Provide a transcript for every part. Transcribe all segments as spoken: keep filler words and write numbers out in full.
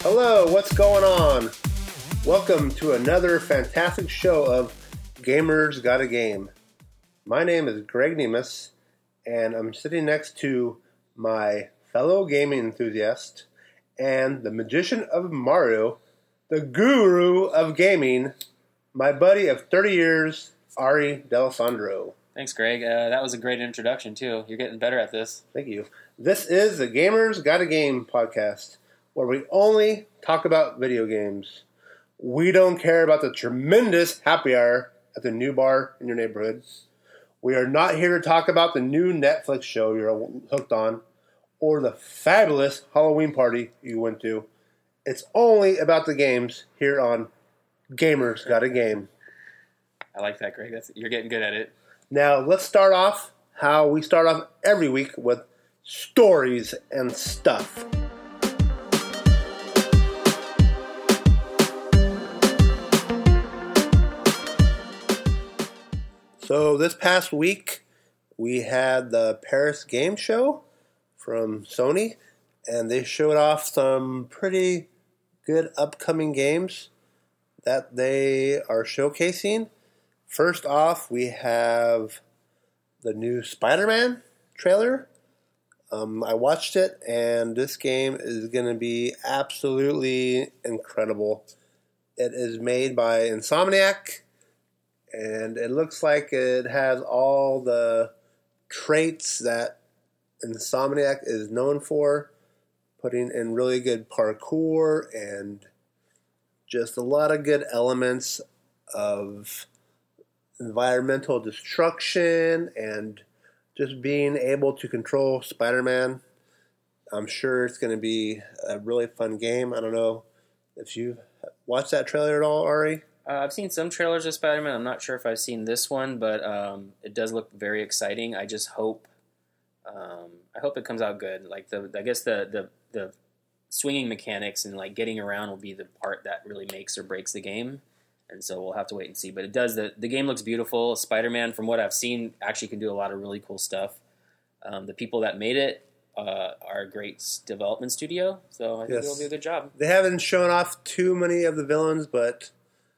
Hello, what's going on? Welcome to another fantastic show of Gamers Got a Game. My name is Greg Nemus, and I'm sitting next to my fellow gaming enthusiast and the magician of Mario, the guru of gaming, my buddy of thirty years, Ari D'Alessandro. Thanks, Greg. Uh, that was a great introduction, too. You're getting better at this. Thank you. This is the Gamers Got a Game podcast, where we only talk about video games. We don't care about the tremendous happy hour at the new bar in your neighborhood. We are not here to talk about the new Netflix show you're hooked on or the fabulous Halloween party you went to. It's only about the games here on Gamers Got a Game. I like that, Greg. That's, you're getting good at it. Now, let's start off how we start off every week with stories and stuff. So this past week, we had the Paris Game Show from Sony, and they showed off some pretty good upcoming games that they are showcasing. First off, we have the new Spider-Man trailer. Um, I watched it, and this game is going to be absolutely incredible. It is made by Insomniac, and it looks like it has all the traits that Insomniac is known for, putting in really good parkour and just a lot of good elements of environmental destruction and just being able to control Spider-Man. I'm sure it's going to be a really fun game. I don't know if you watched that trailer at all, Ari? Uh, I've seen some trailers of Spider-Man. I'm not sure if I've seen this one, but um, it does look very exciting. I just hope um, I hope it comes out good. Like the I guess the, the the swinging mechanics and like getting around will be the part that really makes or breaks the game. And so we'll have to wait and see. But it does. The, the game looks beautiful. Spider-Man, from what I've seen, actually can do a lot of really cool stuff. Um, the people that made it uh, are a great development studio. So I think yes. It'll be a good job. They haven't shown off too many of the villains, but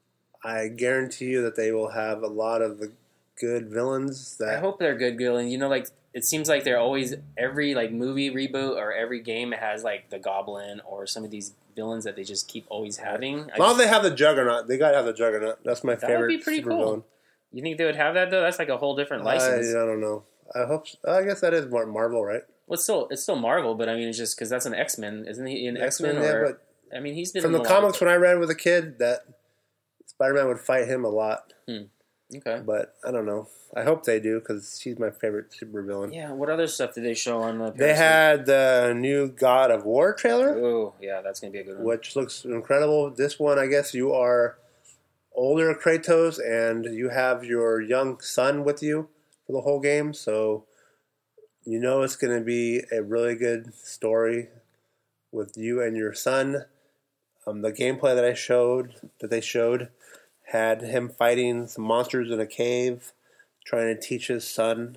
I guarantee you that they will have a lot of the good villains. That I hope they're good villains. You know, like it seems like they're always, every like movie reboot or every game has like the Goblin or some of these villains that they just keep always having. As long as they have the Juggernaut, they gotta have the Juggernaut. That's my that favorite. That would be pretty super cool. Villain. You think they would have that though? That's like a whole different license. I, I don't know. I hope. So. I guess that is Marvel, right? Well, it's still it's still Marvel, but I mean, it's just because that's an X-Men, isn't he? In X-Men, X-Men, or yeah, but I mean, he's been from in the a comics lot. when I read with a kid that Spider-Man would fight him a lot. Hmm. Okay, but I don't know. I hope they do because he's my favorite supervillain. Yeah. What other stuff did they show on the? They had the new God of War trailer. Oh, yeah, that's gonna be a good one. Which looks incredible. This one, I guess, you are older Kratos and you have your young son with you for the whole game, so you know it's going to be a really good story with you and your son. Um, the gameplay that I showed, that they showed, had him fighting some monsters in a cave, trying to teach his son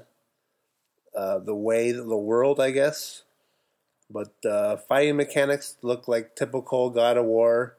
uh, the way of the world, I guess. But uh, fighting mechanics look like typical God of War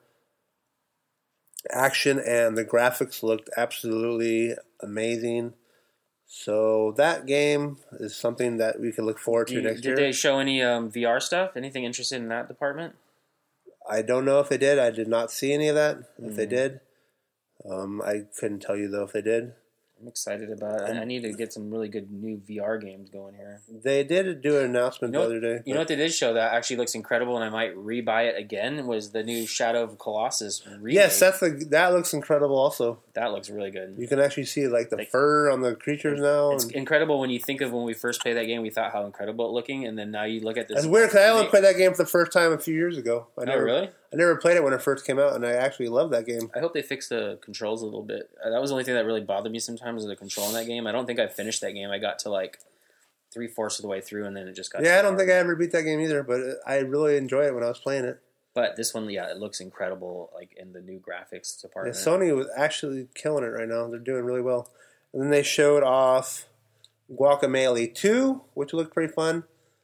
action, and the graphics looked absolutely amazing. So that game is something that we can look forward to did, next did year. Did they show any um, V R stuff? Anything interested in that department? I don't know if they did. I did not see any of that. Mm. If they did. Um, I couldn't tell you, though, if they did. I'm excited about it. I, I need to get some really good new V R games going here. They did do an announcement you know, the other day. You know what they did show that actually looks incredible, and I might rebuy it again, was the new Shadow of Colossus remake. Yes, that's the, that looks incredible also. That looks really good. You can actually see like the like, fur on the creatures now. It's and, incredible when you think of when we first played that game, we thought how incredible it looking, and then now you look at this. That's weird because I only played that game for the first time a few years ago. I oh, never, really? I never played it when it first came out, and I actually loved that game. I hope they fix the controls a little bit. That was the only thing that really bothered me sometimes, was the control in that game. I don't think I finished that game. I got to like three-fourths of the way through, and then it just got... Yeah, I don't hard. think I ever beat that game either, but I really enjoyed it when I was playing it. But this one, yeah, it looks incredible, like in the new graphics department. Yeah, Sony was actually killing it right now. They're doing really well. And then they showed off Guacamelee two, which looked pretty fun.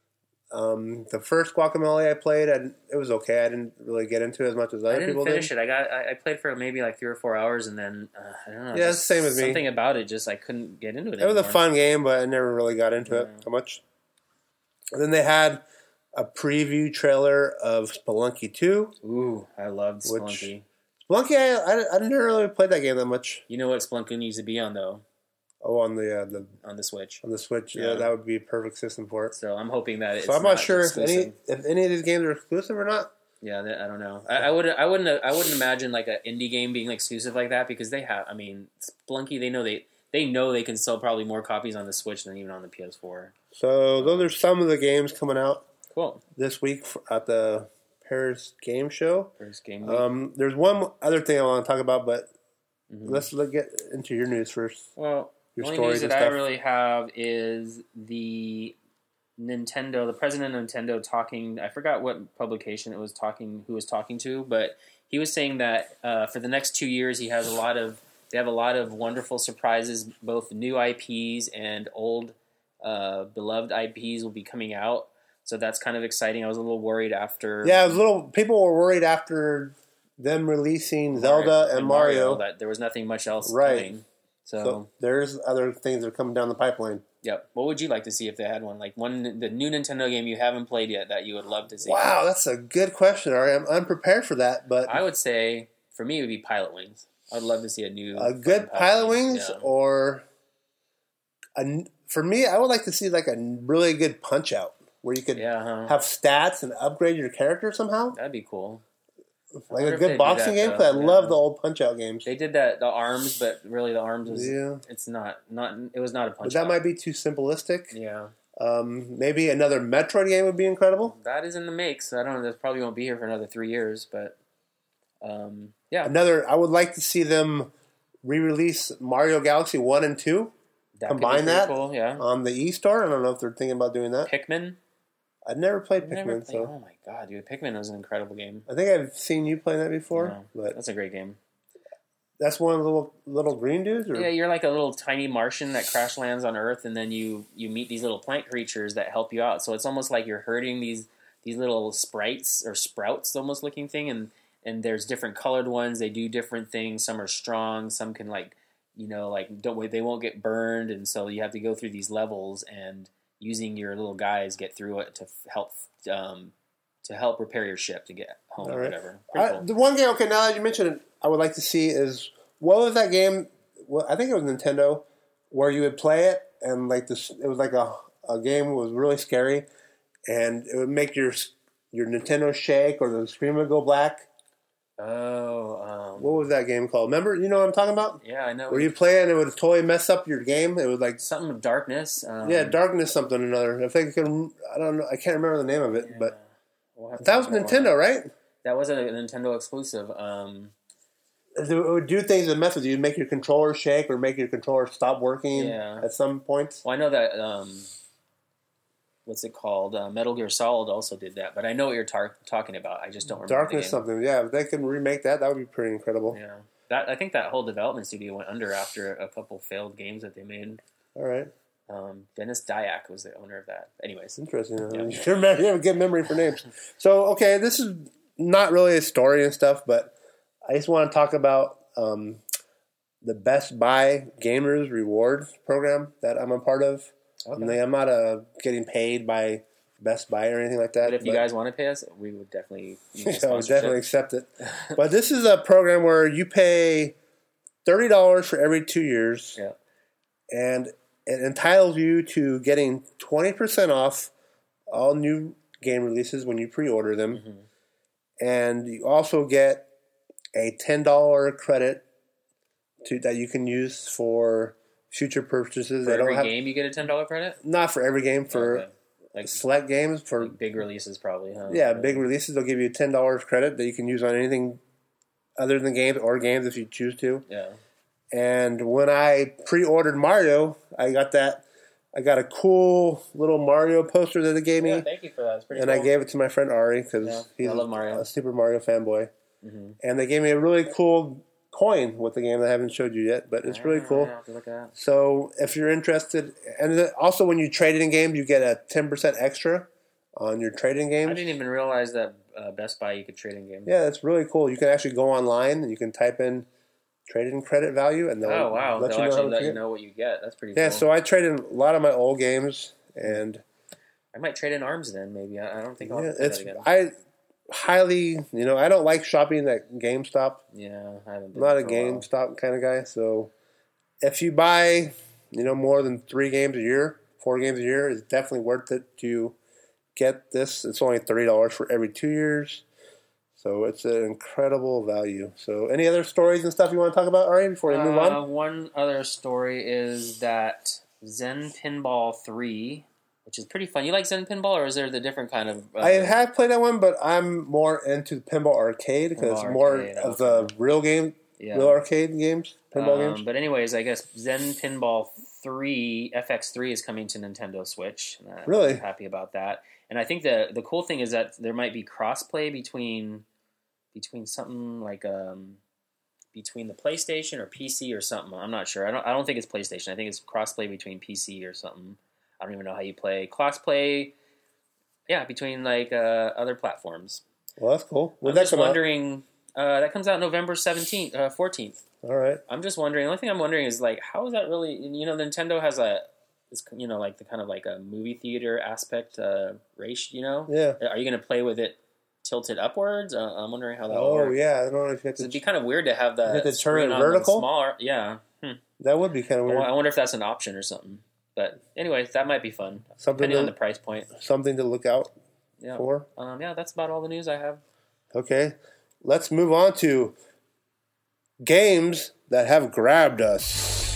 Um, the first Guacamelee I played, I, it was okay. I didn't really get into it as much as other I didn't people finish did. it. I got I, I played for maybe like three or four hours, and then uh, I don't know. Yeah, just it's the same as me. Something about it, just I couldn't get into it. It was a anymore. fun game, but I never really got into Yeah. it so much. And then they had a preview trailer of Spelunky two. Ooh, I loved Which- Spelunky. Spelunky, I, I, I never really played that game that much. You know what Spelunky needs to be on though, Oh, on the uh, the on the Switch. on the Switch, yeah. Yeah. that would be a perfect system for it. So I'm hoping that it's So I'm not, sure if exclusive. any if any of these games are exclusive or not. Yeah, that, I don't know. I, I wouldn't. I wouldn't. I wouldn't imagine like an indie game being exclusive like that because they have. I mean, Spelunky. They know they they know they can sell probably more copies on the Switch than even on the P S four. So those are some of the games coming out Cool. this week f- at the Paris Game Show. First game. Week. Um, there's one other thing I want to talk about, but Mhm. let's look, get into your news first. Well, Your the only stories news and that I stuff. really have is the Nintendo, the president of Nintendo talking. I forgot what publication it was talking, who was talking to, but he was saying that uh, for the next two years, he has a lot of. They have a lot of wonderful surprises. Both new I Ps and old uh, beloved I Ps will be coming out. So that's kind of exciting. I was a little worried after. Yeah, it was a little. People were worried after them releasing Zelda and Mario. that there was nothing much else Right. coming. So, So there's other things that are coming down the pipeline. yep. What would you like to see if they had one? Like one, the new Nintendo game you haven't played yet that you would love to see. Wow, that's a good question. Ari. I'm unprepared for that, but I would say for me it would be Pilot Wings. I would love to see a new a good Pilot Wings Yeah. or a, for me, I would like to see like a really good Punch Out where you could Yeah, huh? have stats and upgrade your character somehow. That'd be cool. Like wonder a if they good do boxing that, game. though. 'Cause I Yeah. love the old Punch Out games. They did that the arms, but really the arms was Yeah, it's not not it was not a punch. but that out. might be too simplistic. Yeah, Um, maybe another Metroid game would be incredible. that is in the makes. I don't know. That probably won't be here for another three years, but um, yeah, Another, I would like to see them re-release Mario Galaxy One and Two that could be combine pretty that Cool, yeah, on the E Store. I don't know if they're thinking about doing that. Pikmin. I've never played I've Pikmin, never played- so oh my god, dude, Pikmin was an incredible game. I think I've seen you play that before. Yeah. But That's a great game. that's one of the little little green dudes. Or? Yeah, you're like a little tiny Martian that crash lands on Earth, and then you you meet these little plant creatures that help you out. So it's almost like you're herding these these little sprites or sprouts, almost looking thing, and and there's different colored ones. They do different things. Some are strong. Some can like you know like don't they won't get burned, and so you have to go through these levels and using your little guys get through it to f- help um, to help repair your ship to get home All or right. whatever. Pretty I, cool. the one game, okay, now that you mentioned it, I would like to see is what was that game? Well, I think it was Nintendo where you would play it and like this. It was like a a game that was really scary, and it would make your your Nintendo shake or the screen would go black. Oh, um, What was that game called? Remember, you know what I'm talking about? yeah, I know. Where you play it and it would totally mess up your game. It was like Something of darkness. Um, yeah, darkness something or another. If I can, I don't know. I can't remember the name of it, yeah. but We'll have to that was check that one Nintendo, out. right? That was a Nintendo exclusive. Um, It would do things that mess with you, make your controller shake or make your controller stop working Yeah. at some points. well, I know that. Um, what's it called? Uh, Metal Gear Solid also did that, but I know what you're tar- talking about. I just don't remember. Darkness the game. something, yeah. If they can remake that, that would be pretty incredible. Yeah, that I think that whole development studio went under after a couple failed games that they made. All right, Um, Dennis Dyack was the owner of that. Anyways, it's interesting. Yeah. You should remember, you have a good memory for names. So, okay, this is not really a story and stuff, but I just want to talk about um, the Best Buy Gamers Rewards program that I'm a part of. okay. And they, I'm not uh, getting paid by Best Buy or anything like that. but if you guys want to pay us, we would definitely. use a I would sponsorship. definitely accept it. But this is a program where you pay thirty dollars for every two years, Yeah. and it entitles you to getting twenty percent off all new game releases when you pre-order them. Mhm. And you also get a ten dollars credit to that you can use for future purchases. For They don't every have game, you get a ten dollar credit. not for every game, for Okay. Like, select games. For like big releases, probably. Huh? yeah, big releases, they'll give you a ten dollars credit that you can use on anything other than games or games if you choose to. Yeah. And when I pre-ordered Mario, I got that. I got a cool little Mario poster that they gave me, Yeah, thank you for that. It's pretty and cool. I gave it to my friend Ari because Yeah, he's I love Mario. a Super Mario fanboy. Mhm. And they gave me a really cool coin with the game that I haven't showed you yet, but it's really Ah, cool. yeah, I'll have to look at that. So if you're interested, and then also when you trade it in games, you get a ten percent extra on your trading games. I didn't even realize that uh, Best Buy you could trade in games. Yeah, it's really cool. You can actually go online and you can type in trading credit value, and they'll Oh wow, let they'll you know actually how let to you get. know what you get. That's pretty Yeah, cool. so I traded a lot of my old games, and I might trade in ARMS then. Maybe I, I don't think I'll yeah, play it's that again. I highly, you know, I don't like shopping at GameStop. Yeah, I haven't. I'm Been not a for while. GameStop kind of guy, so if you buy, you know, more than three games a year, four games a year, it's definitely worth it to get this. It's only thirty dollars for every two years, so it's an incredible value. So, any other stories and stuff you want to talk about, Ari, before we move Uh, on? one other story is that Zen Pinball three, which is pretty fun. You like Zen Pinball, or is there the different kind of? Uh, I have played that one, but I'm more into Pinball Arcade because Pinball it's more Arcade, of okay. the real game, yeah. real arcade games, pinball Um, games. But anyways, I guess Zen Pinball three F X three is coming to Nintendo Switch. And I'm Really? happy about that. And I think the the cool thing is that there might be crossplay between between something like um between the PlayStation or P C or something. I'm not sure. I don't I don't think it's PlayStation. I think it's crossplay between P C or something. I don't even know how you play crossplay. Yeah, between like uh, other platforms. Well, that's cool. When I'm that just come out? wondering. Uh, that comes out November seventeenth, uh, fourteenth. All right. I'm just wondering. The only thing I'm wondering is like, how is that really? You know, Nintendo has a, it's, you know, like the kind of like a movie theater aspect uh, race. You know, Yeah. are you going to play with it tilted upwards? Uh, I'm wondering how that. Oh, works. yeah. I don't know if you have 'Cause it'd to. be kind of weird to have You have that to turn it screen on the vertical? Smaller, yeah. Hmm. That would be kind of I weird. wonder- I wonder if that's an option or something. But anyway, that might be fun, Something depending on to, the price point. something to look out Yeah. for. Um, yeah, that's about all the news I have. Okay. Let's move on to games that have grabbed us.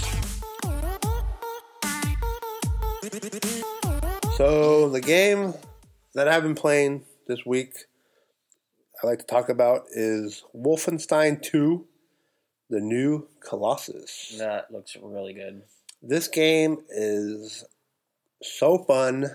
So, the game that I've been playing this week, I like to talk about is Wolfenstein two, The New Colossus. That looks really good. This game is so fun,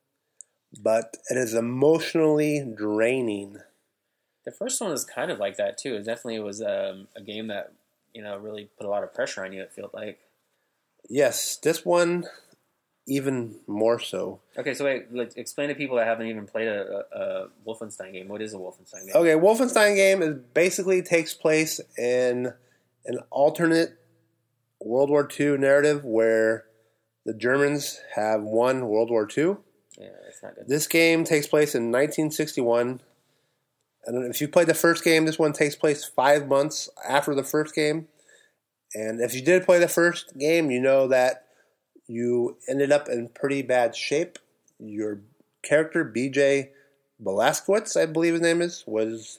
but it is emotionally draining. The first one was kind of like that too. It definitely was um, a game that you know really put a lot of pressure on you. It felt like. Yes, this one even more so. Okay, so wait, like, explain to people that haven't even played a, a, a Wolfenstein game. What is a Wolfenstein game? Okay, Wolfenstein game is basically takes place in an alternate World War Two narrative where the Germans have won World War Two. Yeah, it's not good. This game takes place in nineteen sixty-one. And if you played the first game, this one takes place five months after the first game. And if you did play the first game, you know that you ended up in pretty bad shape. Your character, B J Blazkowicz, I believe his name is, was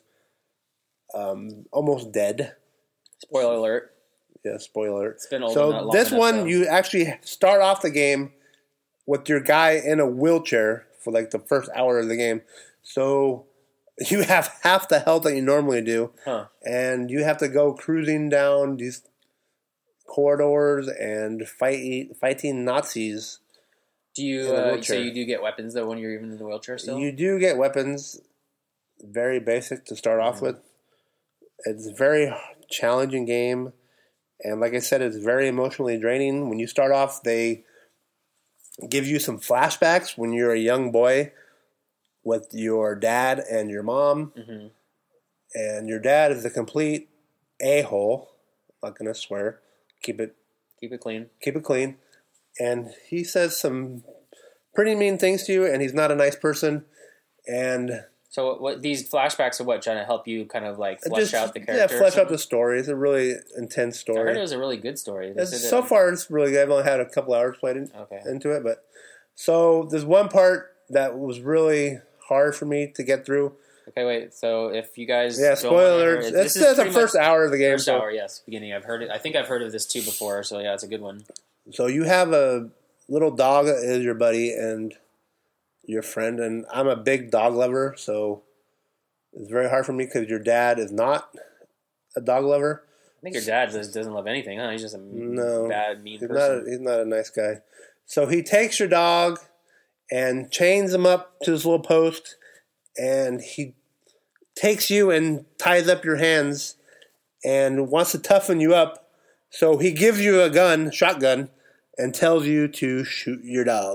um, almost dead. Spoiler alert. Yeah, spoiler. It's been old So enough- long this enough, one, though. you actually start off the game with your guy in a wheelchair for like the first hour of the game. So you have half the health that you normally do, Huh. and you have to go cruising down these corridors and fight fighting Nazis. Do you? In a Uh, so wheelchair. you do get weapons though when you're even in the wheelchair still? You do get weapons, very basic to start off Mm-hmm. with. It's a very challenging game, and like I said, it's very emotionally draining. When you start off, they give you some flashbacks when you're a young boy with your dad and your mom, Mhm. and your dad is a complete a-hole. I'm not gonna swear. Keep it Keep it clean. keep it clean. And he says some pretty mean things to you, and he's not a nice person. And So what, what these flashbacks are what trying to help you kind of like it flesh just- out the yeah, character. or flesh out something? the story. It's a really intense I heard story. it was a really good story. They It's- said so that- far, it's really good. I've only had a couple hours played in, Okay. into it, but so there's one part that was really hard for me to get through. Okay, wait. So if you guys Yeah, don't wanna hear spoilers. it- It this is says the pretty first much hour of the game. first So, hour, yes, beginning. I've heard it. I think I've heard of this too before. So yeah, it's a good one. so you have a little dog that is your buddy and your friend, and I'm a big dog lover, so it's very hard for me because your dad is not a dog lover. I think your dad just doesn't love anything. Huh? He's just a No, bad, mean He's not. person. A, he's not a nice guy. So he takes your dog and chains him up to this little post, and he takes you and ties up your hands and wants to toughen you up. So he gives you a gun, shotgun, and tells you to shoot your dog.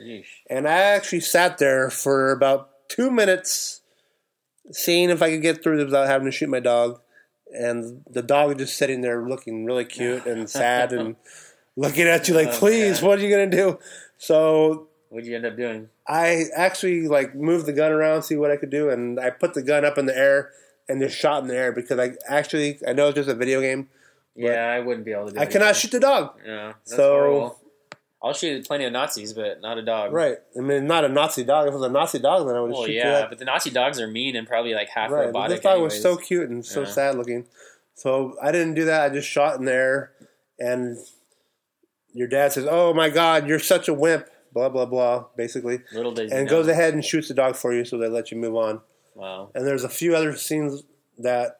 Yeesh. And I actually sat there for about two minutes seeing if I could get through this without having to shoot my dog. And the dog was just sitting there looking really cute and sad and looking at you like, Oh, please, man. what are you going to do? So What'd you end up doing? I actually like moved the gun around, see what I could do, and I put the gun up in the air and just shot in the air because I actually, I know it's just a video game. Yeah, I wouldn't be able to do I anything. cannot shoot the dog. Yeah, that's So- horrible. I'll shoot plenty of Nazis, but not a dog. Right. I mean, not a Nazi dog. If it was a Nazi dog, then I would Well, shoot yeah, that. but the Nazi dogs are mean and probably like half Right. But robotic. this dog anyways. was so cute and so Yeah. sad looking. So I didn't do that. I just shot in there, and your dad says, "Oh my God, you're such a wimp." Blah blah blah. Basically, Little did you and know. goes ahead and shoots the dog for you, so they let you move on. Wow. And there's a few other scenes that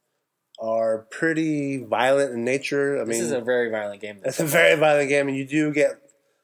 are pretty violent in nature. I This mean, is a very violent game. it's a very violent game, and you do get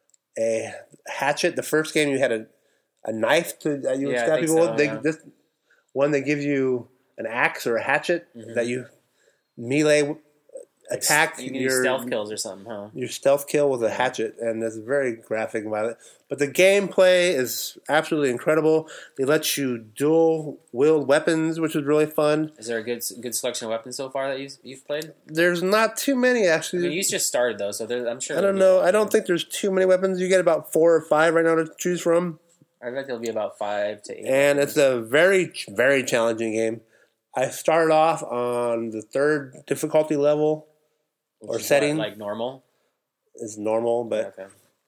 a hatchet. The first game you had a, a knife to that you would Yeah, I stab think people so, with. They, yeah. This one they give you an axe or a hatchet Mhm. that you melee attack You can your use stealth kills or something, huh? your stealth kill with a hatchet, and it's very graphic and violent. But the gameplay is absolutely incredible. They let you dual wield weapons, which is really fun. Is there a good good selection of weapons so far that you've, you've played? There's not too many I actually. mean, you just started though, so there, I'm sure. I there'll don't be- know. I don't think there's too many weapons. You get about four or five right now to choose from. I bet there'll be about five to eight. And weapons. it's a very, very challenging game. I started off on the third difficulty level. Which or is what, setting. like normal. It's normal, but Okay.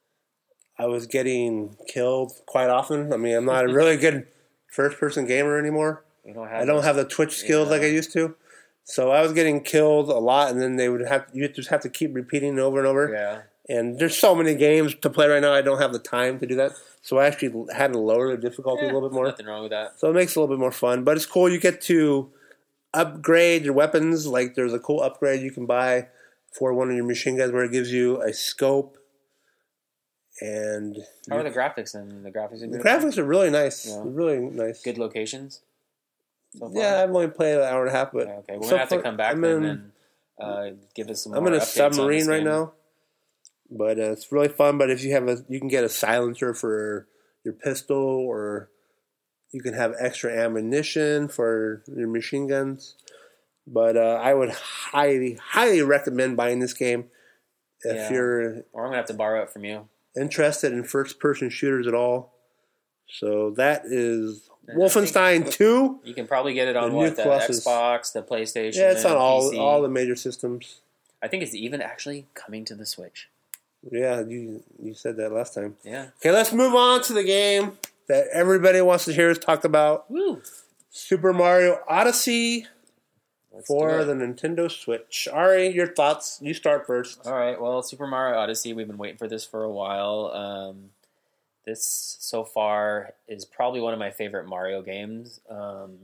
I was getting killed quite often. I mean, I'm not a really good first-person gamer anymore. You don't have. I don't those- have the twitch skills like I Yeah. used to. So I was getting killed a lot, and then they would have you just have to keep repeating it over and over. Yeah. And there's so many games to play right now. I don't have the time to do that. So I actually had to lower the difficulty Yeah, a little bit more. Nothing wrong with that. So it makes it a little bit more fun. But it's cool. You get to upgrade your weapons. Like there's a cool upgrade you can buy for one of your machine guns where it gives you a scope. And How are the graphics and the graphics? Are the good? graphics are really nice. Yeah. Really nice. Good locations. So far? Yeah, I've only played an hour and a half, but Yeah, okay, we're so gonna have to far- come back I'm then in- and uh, give us some. More I'm in a updates on this submarine right game. now, but uh, it's really fun. But if you have a, you can get a silencer for your pistol, or you can have extra ammunition for your machine guns. But uh, I would highly, highly recommend buying this game if Yeah. you're Or I'm gonna have to borrow it from you. interested in first-person shooters at all. So that is And I Wolfenstein two. You can probably get it on The what new the Colossus. Xbox, the PlayStation. Yeah, it's on all P C. all the major systems. I think it's even actually coming to the Switch. Yeah, you you said that last time. Yeah. Okay, let's move on to the game that everybody wants to hear us talk about. Woo. Super Mario Odyssey Let's for do it. the Nintendo Switch. Ari, your thoughts? You start first. All right. Well, Super Mario Odyssey. We've been waiting for this for a while. Um, this so far is probably one of my favorite Mario games. Um,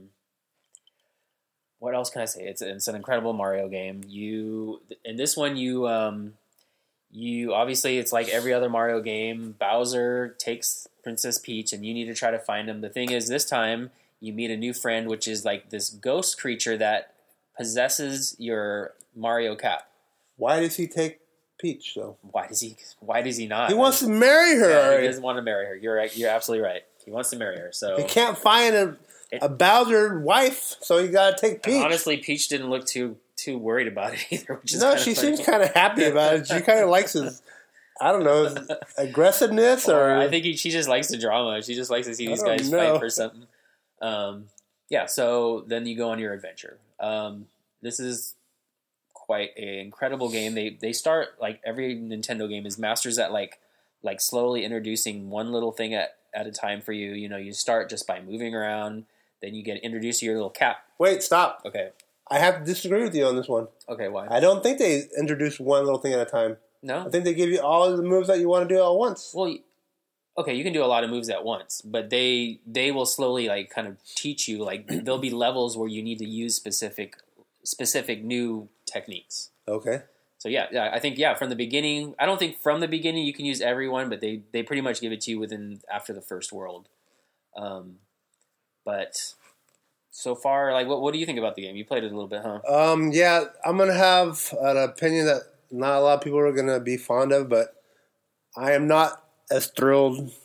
what else can I say? It's it's an incredible Mario game. You in this one you um, you obviously it's like every other Mario game. Bowser takes Princess Peach, and you need to try to find him. The thing is, this time you meet a new friend, which is like this ghost creature that possesses your Mario cap. Why does he take Peach, though? Why does he? Why does he not? He wants to marry her, Yeah, he Ari. doesn't want to marry her. You're right. You're absolutely right. He wants to marry her. So He can't find a, a Bowser wife, so you got to take and Peach. honestly, Peach didn't look too too worried about it either. Which is no, kinda she funny. seems kind of happy about it. She kind of likes his, I don't know, his aggressiveness, or, Or I think he, she just likes the drama. She just likes to see I these don't guys know. fight for something. Um, yeah. So then you go on your adventure. Um, this is quite an incredible game. They they start like every Nintendo game is masters at like like slowly introducing one little thing at, at a time for you. You know, you start just by moving around, then you get introduced to your little cap. Wait, stop. Okay. I have to disagree with you on this one. Okay, why? I don't think they introduce one little thing at a time. No? I think they give you all of the moves that you want to do all at once. Well, y- okay, you can do a lot of moves at once, but they they will slowly like kind of teach you like there'll be levels where you need to use specific specific new techniques. Okay. So yeah, yeah, I think yeah, from the beginning, I don't think from the beginning you can use everyone, but they they pretty much give it to you within after the first world. Um, but so far, like, what what do you think about the game? You played it a little bit, huh? Um, yeah, I'm going to have an opinion that not a lot of people are going to be fond of, but I am not as thrilled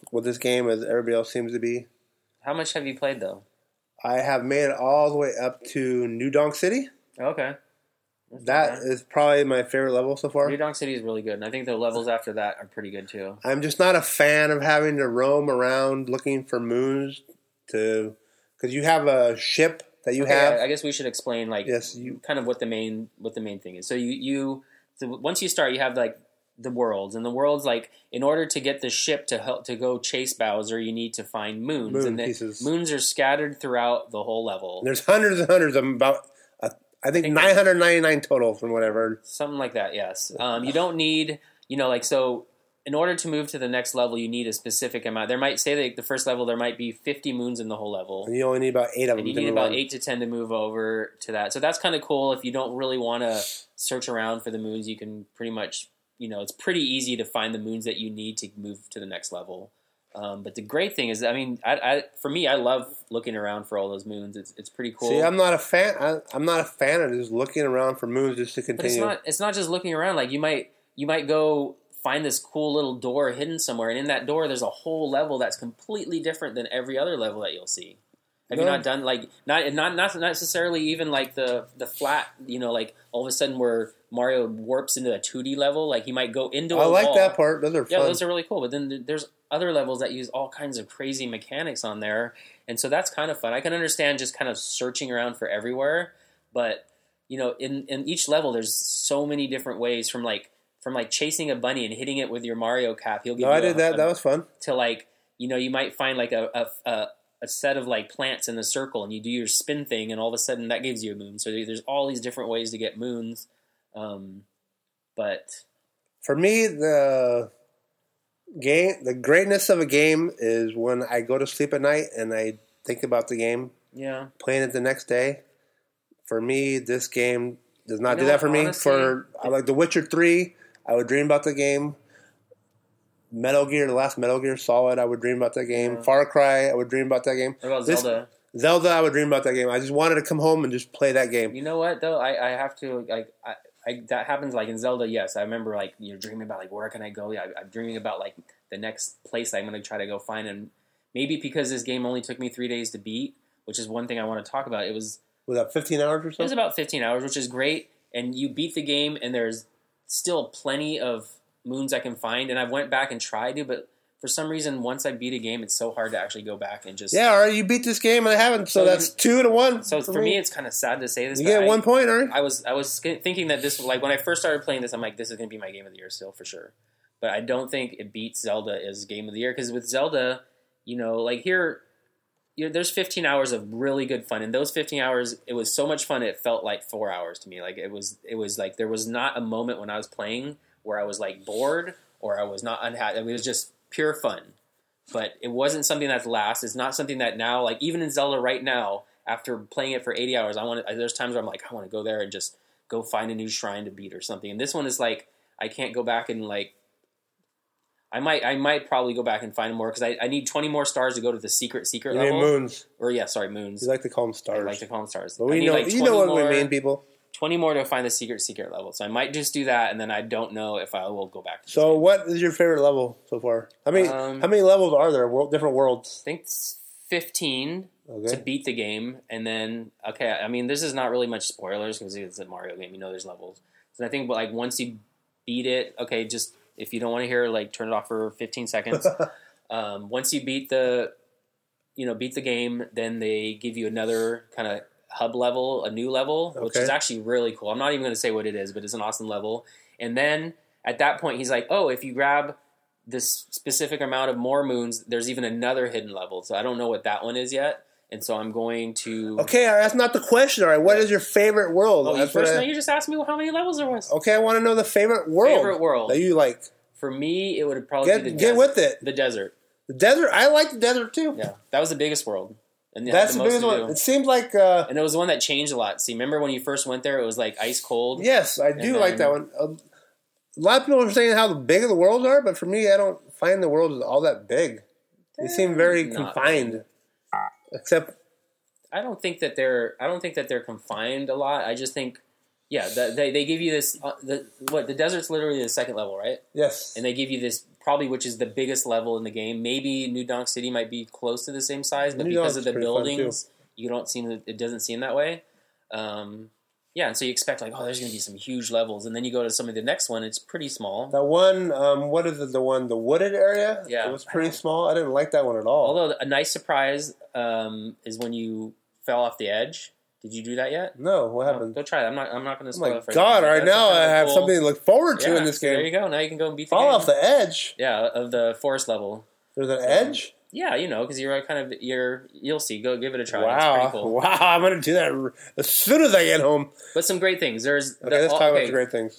with this game as everybody else seems to be. How much have you played though? I have made it all the way up to New Donk City. Okay. That's That is probably my favorite level so far. New Donk City is really good, and I think the levels after that are pretty good too. I'm just not a fan of having to roam around looking for moons to, because you have a ship that you okay, have. I, I guess we should explain like Yes, you- kind of what the main what the main thing is. So you you so once you start, you have like the worlds, and the worlds like in order to get the ship to help to go chase Bowser, you need to find moons, Moon and the, pieces. moons are scattered throughout the whole level. There's hundreds and hundreds of them. About uh, I think, think nine hundred ninety-nine total from whatever. Something like that, yes. Um, you don't need, you know, like, so in order to move to the next level, you need a specific amount. There might say that the first level, there might be fifty moons in the whole level. And you only need about eight of them. And you to need move about on. eight to ten to move over to that. So that's kind of cool. If you don't really want to search around for the moons, you can pretty much, you know, it's pretty easy to find the moons that you need to move to the next level. Um, but the great thing is, I mean, I, I, for me, I love looking around for all those moons. It's it's pretty cool. See, I'm not a fan. I, I'm not a fan of just looking around for moons just to But it's continue. not it's not just looking around. Like you might you might go find this cool little door hidden somewhere, and in that door there's a whole level that's completely different than every other level that you'll see. Have No. you not done like not not not necessarily even like the the flat, you know, like all of a sudden where Mario warps into a two D level, like he might go into I a like wall. that part. Those are Yeah, fun. those are really cool. But then there's other levels that use all kinds of crazy mechanics on there, and so that's kind of fun. I can understand just kind of searching around for everywhere, but you know, in, in each level, there's so many different ways from like from like chasing a bunny and hitting it with your Mario cap. He'll give no, you I did a, that. a- That was fun. to like you know you might find like a, a a a set of like plants in a circle, and you do your spin thing, and all of a sudden that gives you a moon. So there's all these different ways to get moons, um, but. For me, the game, the greatness of a game is when I go to sleep at night and I think about the game, Yeah, playing it the next day. For me, this game does not You do know that what, for me. honestly, For I like The Witcher three, I would dream about the game. Metal Gear, the last Metal Gear Solid, I would dream about that game. Yeah. Far Cry, I would dream about that game. what about This- Zelda? Zelda, I would dream about that game. I just wanted to come home and just play that game. You know what though? I, I have to like I, I that happens like in Zelda. Yes, I remember like you're dreaming about like where can I go? Yeah, I, I'm dreaming about like the next place I'm going to try to go find. And maybe because this game only took me three days to beat, which is one thing I want to talk about. It was Was that fifteen hours or it so? was about fifteen hours, which is great. And you beat the game, and there's still plenty of moons I can find. And I went back and tried to, but for some reason, once I beat a game, it's so hard to actually go back and just Yeah, all right, you beat this game and I haven't, so, So that's two to one. So for me, it's kind of sad to say this. you but get I- one point, all right? I was I was thinking that this like when I first started playing this, I'm like, this is going to be my game of the year still for sure. But I don't think it beats Zelda as game of the year because with Zelda, you know, like here, you know, there's fifteen hours of really good fun. In those fifteen hours, it was so much fun. It felt like four hours to me. Like it was it was like there was not a moment when I was playing where I was like bored or I was not unhappy. I mean, it was just pure fun. But it wasn't something that lasts. It's not something that now, like even in Zelda right now, after playing it for eighty hours, I want to, there's times where I'm like, I want to go there and just go find a new shrine to beat or something. And this one is like, I can't go back and like, I might, I might probably go back and find more because I, I need twenty more stars to go to the secret, secret You mean level. moons. Or yeah, sorry, moons. You like to call them I stars. like to call them stars. but I we need know, like you know twenty what more, we mean, people. twenty more to find the secret, secret level. So I might just do that, and then I don't know if I will go back to this So game. what is your favorite level so far? How many Um, how many levels are there? World, different worlds. I think it's fifteen. Okay. To beat the game, and then okay, I mean this is not really much spoilers because it's a Mario game. You know, there's levels. So I think, like once you beat it, okay, just if you don't want to hear, like turn it off for fifteen seconds. um, once you beat the, you know, beat the game, then they give you another kind of hub level, a new level, which Okay. is actually really cool. I'm not even going to say what it is, but it's an awesome level. And then at that point, he's like, oh, if you grab this specific amount of more moons, there's even another hidden level. So I don't know what that one is yet. And so I'm going to. Okay, all right, that's not the question. All right, what is your favorite world? Oh, you That's first? what No, I- you just asked me how many levels there was. okay, I want to know the favorite world. Favorite world. that you like. For me, it would probably Get be the get desert. with it. The desert. The desert. I like the desert too. Yeah, that was the biggest world. And it had That's the most biggest to one. do. It seems like uh, And it was the one that changed a lot. See, remember when you first went there? It was like ice cold. yes, I do And like that then- one. Uh, a lot of people are saying how big the worlds are, but for me, I don't find the world is all that big. They seem very Not confined. Except I don't think that they're. I don't think that they're confined a lot. I just think Yeah, the, they they give you this. Uh, the what the desert's literally the second level, right? Yes. And they give you this probably, which is the biggest level in the game. Maybe New Donk City might be close to the same size, but New because Donk's of the pretty fun, buildings, you don't seem it doesn't seem that way. Um, yeah, and so you expect like, oh, there's going to be some huge levels, and then you go to some of the next one, it's pretty small. The one, um, what is it? The one, the wooded area. Yeah. It was pretty small. I didn't like that one at all. Although a nice surprise um, is when you fell off the edge. Did you do that yet? No, what No, happened? go try it. I'm not. I'm not going to Oh spoil my it for God! you. Right That's now, a I kinda have cool- something to look forward to Yeah, in this so game. there you go. Now you can go and beat the Fall game. off the edge. Yeah, of the forest level. There's an edge. Yeah, you know, because you're kind of you're. You'll see. Go give it a try. It's Wow! pretty cool. Wow! I'm gonna do that r- as soon as I get home. But some great things. There's Okay, the, let's talk okay, about the great things.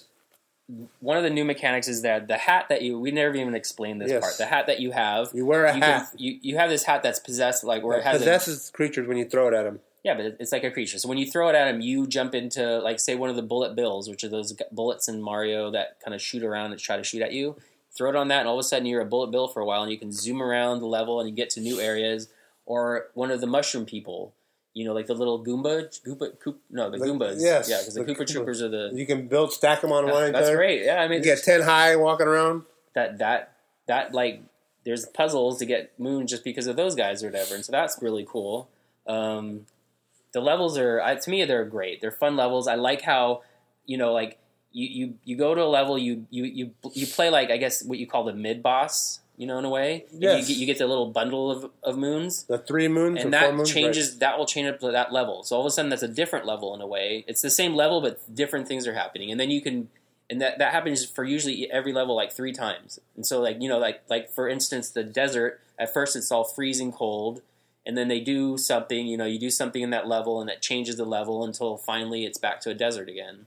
one of the new mechanics is that the hat that you we never even explained this Yes. part. The hat that you have, You wear a you hat. Can, you you have this hat that's possessed, like where it It has a, possesses creatures when you throw it at them. yeah, but it's like a creature. So when you throw it at him, you jump into like say one of the bullet bills, which are those gu- bullets in Mario that kind of shoot around and try to shoot at you. Throw it on that, and all of a sudden you're a bullet bill for a while, and you can zoom around the level and you get to new areas. Or one of the mushroom people, you know, like the little Goomba, Goomba, Koop, no, the The- Goombas, yes, yeah, because the, the Koopa Koopa. Troopers are the. You can build, stack them on Yeah, one another. that's great. Yeah, I mean, You get ten high walking around. that that that like there's puzzles to get Moon just because of those guys or whatever, and so that's really cool. Um, the levels are I, to me they're great. They're fun levels. I like how you know like you, you, you go to a level you, you you you play like I guess what you call the mid boss. You know, in a way, And Yes. you get you get the little bundle of, of moons, The three moons and or that four moons. changes. That will change up to that level. So all of a sudden, that's a different level in a way. It's the same level, but different things are happening, and then you can. And that, that happens for usually every level like three times. And so like, you know, like like for instance, the desert, at first it's all freezing cold, and then they do something, you know, you do something in that level and it changes the level until finally it's back to a desert again.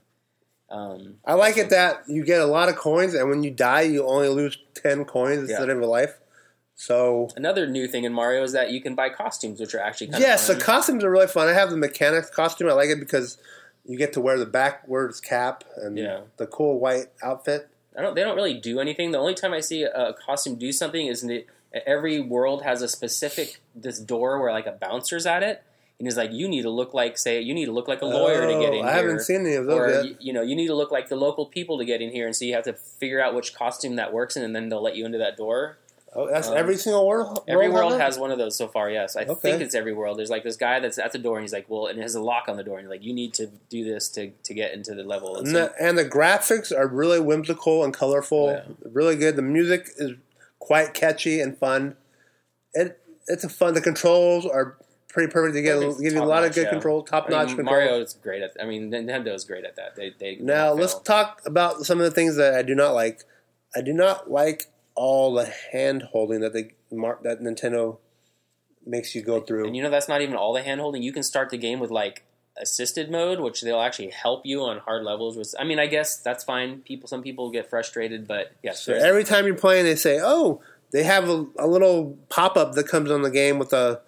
Um, I like it that you get a lot of coins, and when you die, you only lose ten coins Yeah. instead of a life. So another new thing in Mario is that you can buy costumes, which are actually kind yes, of the fun. costumes are really fun. I have the mechanics costume. I like it because you get to wear the backwards cap and Yeah. the cool white outfit. I don't. They don't really do anything. The only time I see a, a costume do something is that every world has a specific this door where like a bouncer's at it, and he's like, you need to look like say you need to look like a lawyer to get in Oh, I here. haven't seen any of those or yet. you, you know, you need to look like the local people to get in here, and so you have to figure out which costume that works in, and then they'll let you into that door. Oh, that's um, every single world. Every world world that? has one of those so far. Yes, I Okay. think it's every world. There's like this guy that's at the door, and he's like, well, and it has a lock on the door, and you're like, you need to do this to to get into the level. And And so- the, and the graphics are really whimsical and colorful. Oh, yeah. Really good. The music is quite catchy and fun. It it's a fun. The controls are pretty perfect. They get It's give you a lot of top-notch, good yeah. control, top I mean, notch control. Mario is great at. I mean, Nintendo is great at that. They they Now they let's fail. talk about some of the things that I do not like. I do not like all the hand holding that they mar- that Nintendo makes you go through. And you know that's not even all the hand holding. You can start the game with like assisted mode, which they'll actually help you on hard levels. Which I mean, I guess that's fine. People, some people get frustrated, but yes, So there's- every time you're playing, they say, "Oh, they have a, a little pop up that comes on the game with a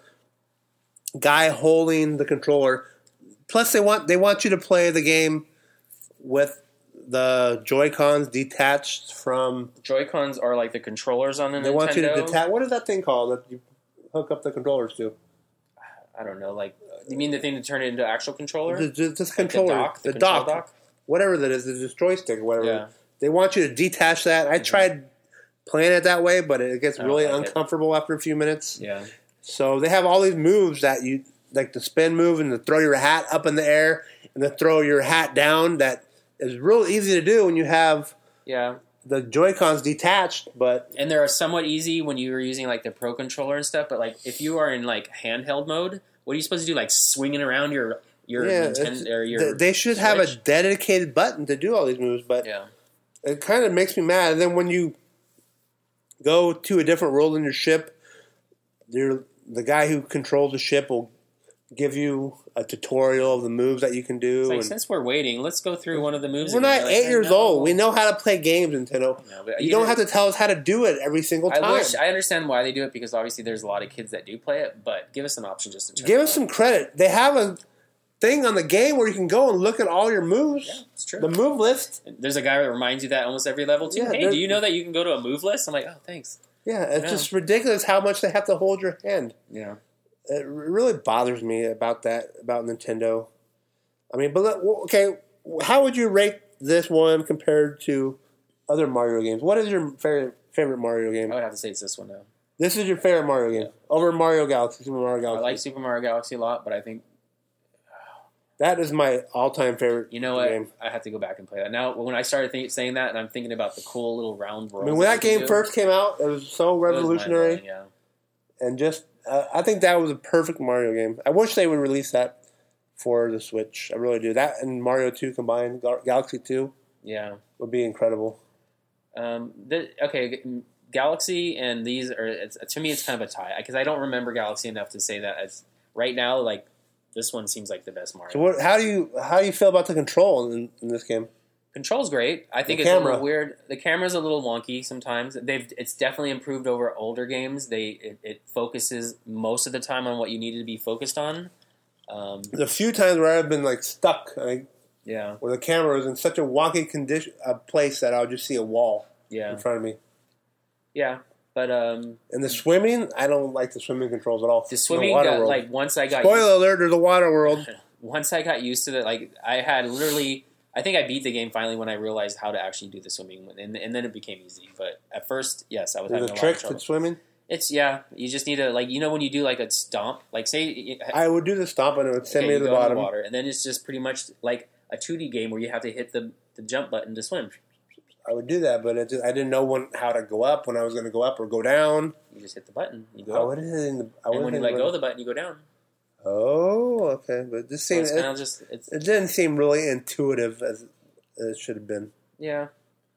guy holding the controller." Plus, they want they want you to play the game with the Joy Cons detached from. Joy-Cons are like the controllers on the They Nintendo. want you to detach. What is that thing called that you hook up the controllers to? I don't know. Like, you mean the thing to turn it into actual controller? The, the, this Like controller, the dock, the, the control dock, dock. whatever that is, the joystick or whatever. Yeah. Mm-hmm. They want you to detach that. I tried playing it that way, but it gets I don't really like it. uncomfortable after a few minutes. Yeah. So they have all these moves that you like the spin move and the throw your hat up in the air and the throw your hat down. That is real easy to do when you have Yeah. the Joy-Cons detached. But And they're somewhat easy when you were using like the Pro Controller and stuff. But like, if you are in like handheld mode, what are you supposed to do? Like swinging around your your yeah, Nintendo it's- or your th- they should have a Switch? dedicated button to do all these moves. But Yeah. it kind of makes me mad. And then when you go to a different world in your ship, you're, the guy who controls the ship will give you a tutorial of the moves that you can do. It's like, and since we're waiting, let's go through one of the moves. we're again. not You're like, eight I years know. old. We know how to play games, Nintendo. No, but You you don't know- have to tell us how to do it every single time. I wish I understand why they do it because obviously there's a lot of kids that do play it, but give us an option just to check Give it us out. some credit. They have a thing on the game where you can go and look at all your moves. Yeah, it's true. The move list. There's a guy that reminds you that almost every level too. Yeah, hey, there- do you know that you can go to a move list? I'm like, oh, thanks. Yeah, it's Yeah. just ridiculous how much they have to hold your hand. Yeah. It really bothers me about that, about Nintendo. I mean, but let- well, okay, how would you rate this one compared to other Mario games? What is your favorite favorite Mario game? I would have to say it's this one though. This is your favorite Mario game Yeah. over Mario Galaxy, Super Mario Galaxy. I like Super Mario Galaxy a lot, but I think that is my all-time favorite. you know what game. I have to go back and play that. Now, when I started think, saying that, and I'm thinking about the cool little round I world. mean, when that you can game do, first came out, it was so it was revolutionary, mind-blowing, yeah. and just uh, I think that was a perfect Mario game. I wish they would release that for the Switch. I really do. That and Mario two combined, Gal- Galaxy two, Yeah. would be incredible. Um, the, okay, Galaxy and these are it's, to me it's kind of a tie because I don't remember Galaxy enough to say that as right now. Like this one seems like the best Mario. So, what, how do you how do you feel about the control in, in this game? Control's great. I think The it's a camera. little weird. The camera's a little wonky sometimes. They've it's definitely improved over older games. They it, it focuses most of the time on what you needed to be focused on. Um, There's a few times where I've been like stuck, like, yeah, where the camera was in such a wonky condition, a place that I would just see a wall yeah, in front of me. yeah. But um, And the swimming, I don't like the swimming controls at all. the swimming water got world. like once I got Spoiler alert: there's a water world. used, once I got used to it, like I had literally. I think I beat the game finally when I realized how to actually do the swimming, and, and then it became easy. But at first, yes, I was There's having a a lot trick of to trouble. swimming. It's yeah, you just need to like you know when you do like a stomp, like say I would do the stomp and it would send okay, me you to the go in bottom. water, and then it's just pretty much like a two D game where you have to hit the, the jump button to swim. I would do that, but it just, I didn't know when, how to go up, when I was going to go up or go down. You just hit the button, you I go, would up. hit it in the. I and would when you hit let it go in- of the button, you go down. Oh, okay, but this So seems it's kind it, of just it's it didn't seem really intuitive as it should have been. yeah.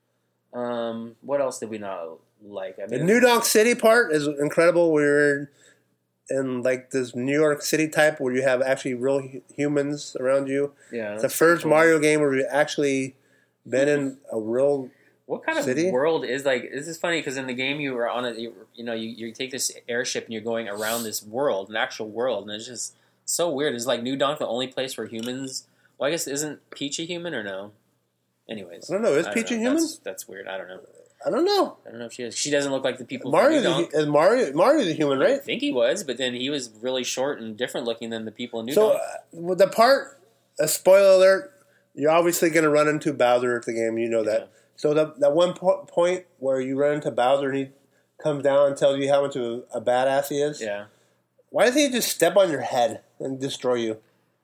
Um, what else did we not like? I The mean, New Donk City part is incredible. We're in like this New York City type where you have actually real hu- humans around you. yeah, It's the that's first pretty cool. Mario game where we've actually been in a real. What kind of city? world is like? This is funny because in the game you were on a you, you know you, you take this airship and you're going around this world, an actual world, and it's just so weird. Is like New Donk the only place where humans? Well, I guess isn't Peach a human or no? Anyways, I don't know. Is I don't Peach a know. human? That's, that's weird. I don't know. I don't know. I don't know if she is. She doesn't look like the people. from Mario's New a, Donk. is Mario Mario's a human, I right? think he was, but then he was really short and different looking than the people in New So Donk. uh, with the part, a spoiler alert, you're obviously going to run into Bowser at the game. You know that. Yeah. So that that one po- point where you run into Bowser and he comes down and tells you how much of a, a badass he is. Yeah. Why doesn't he just step on your head and destroy you?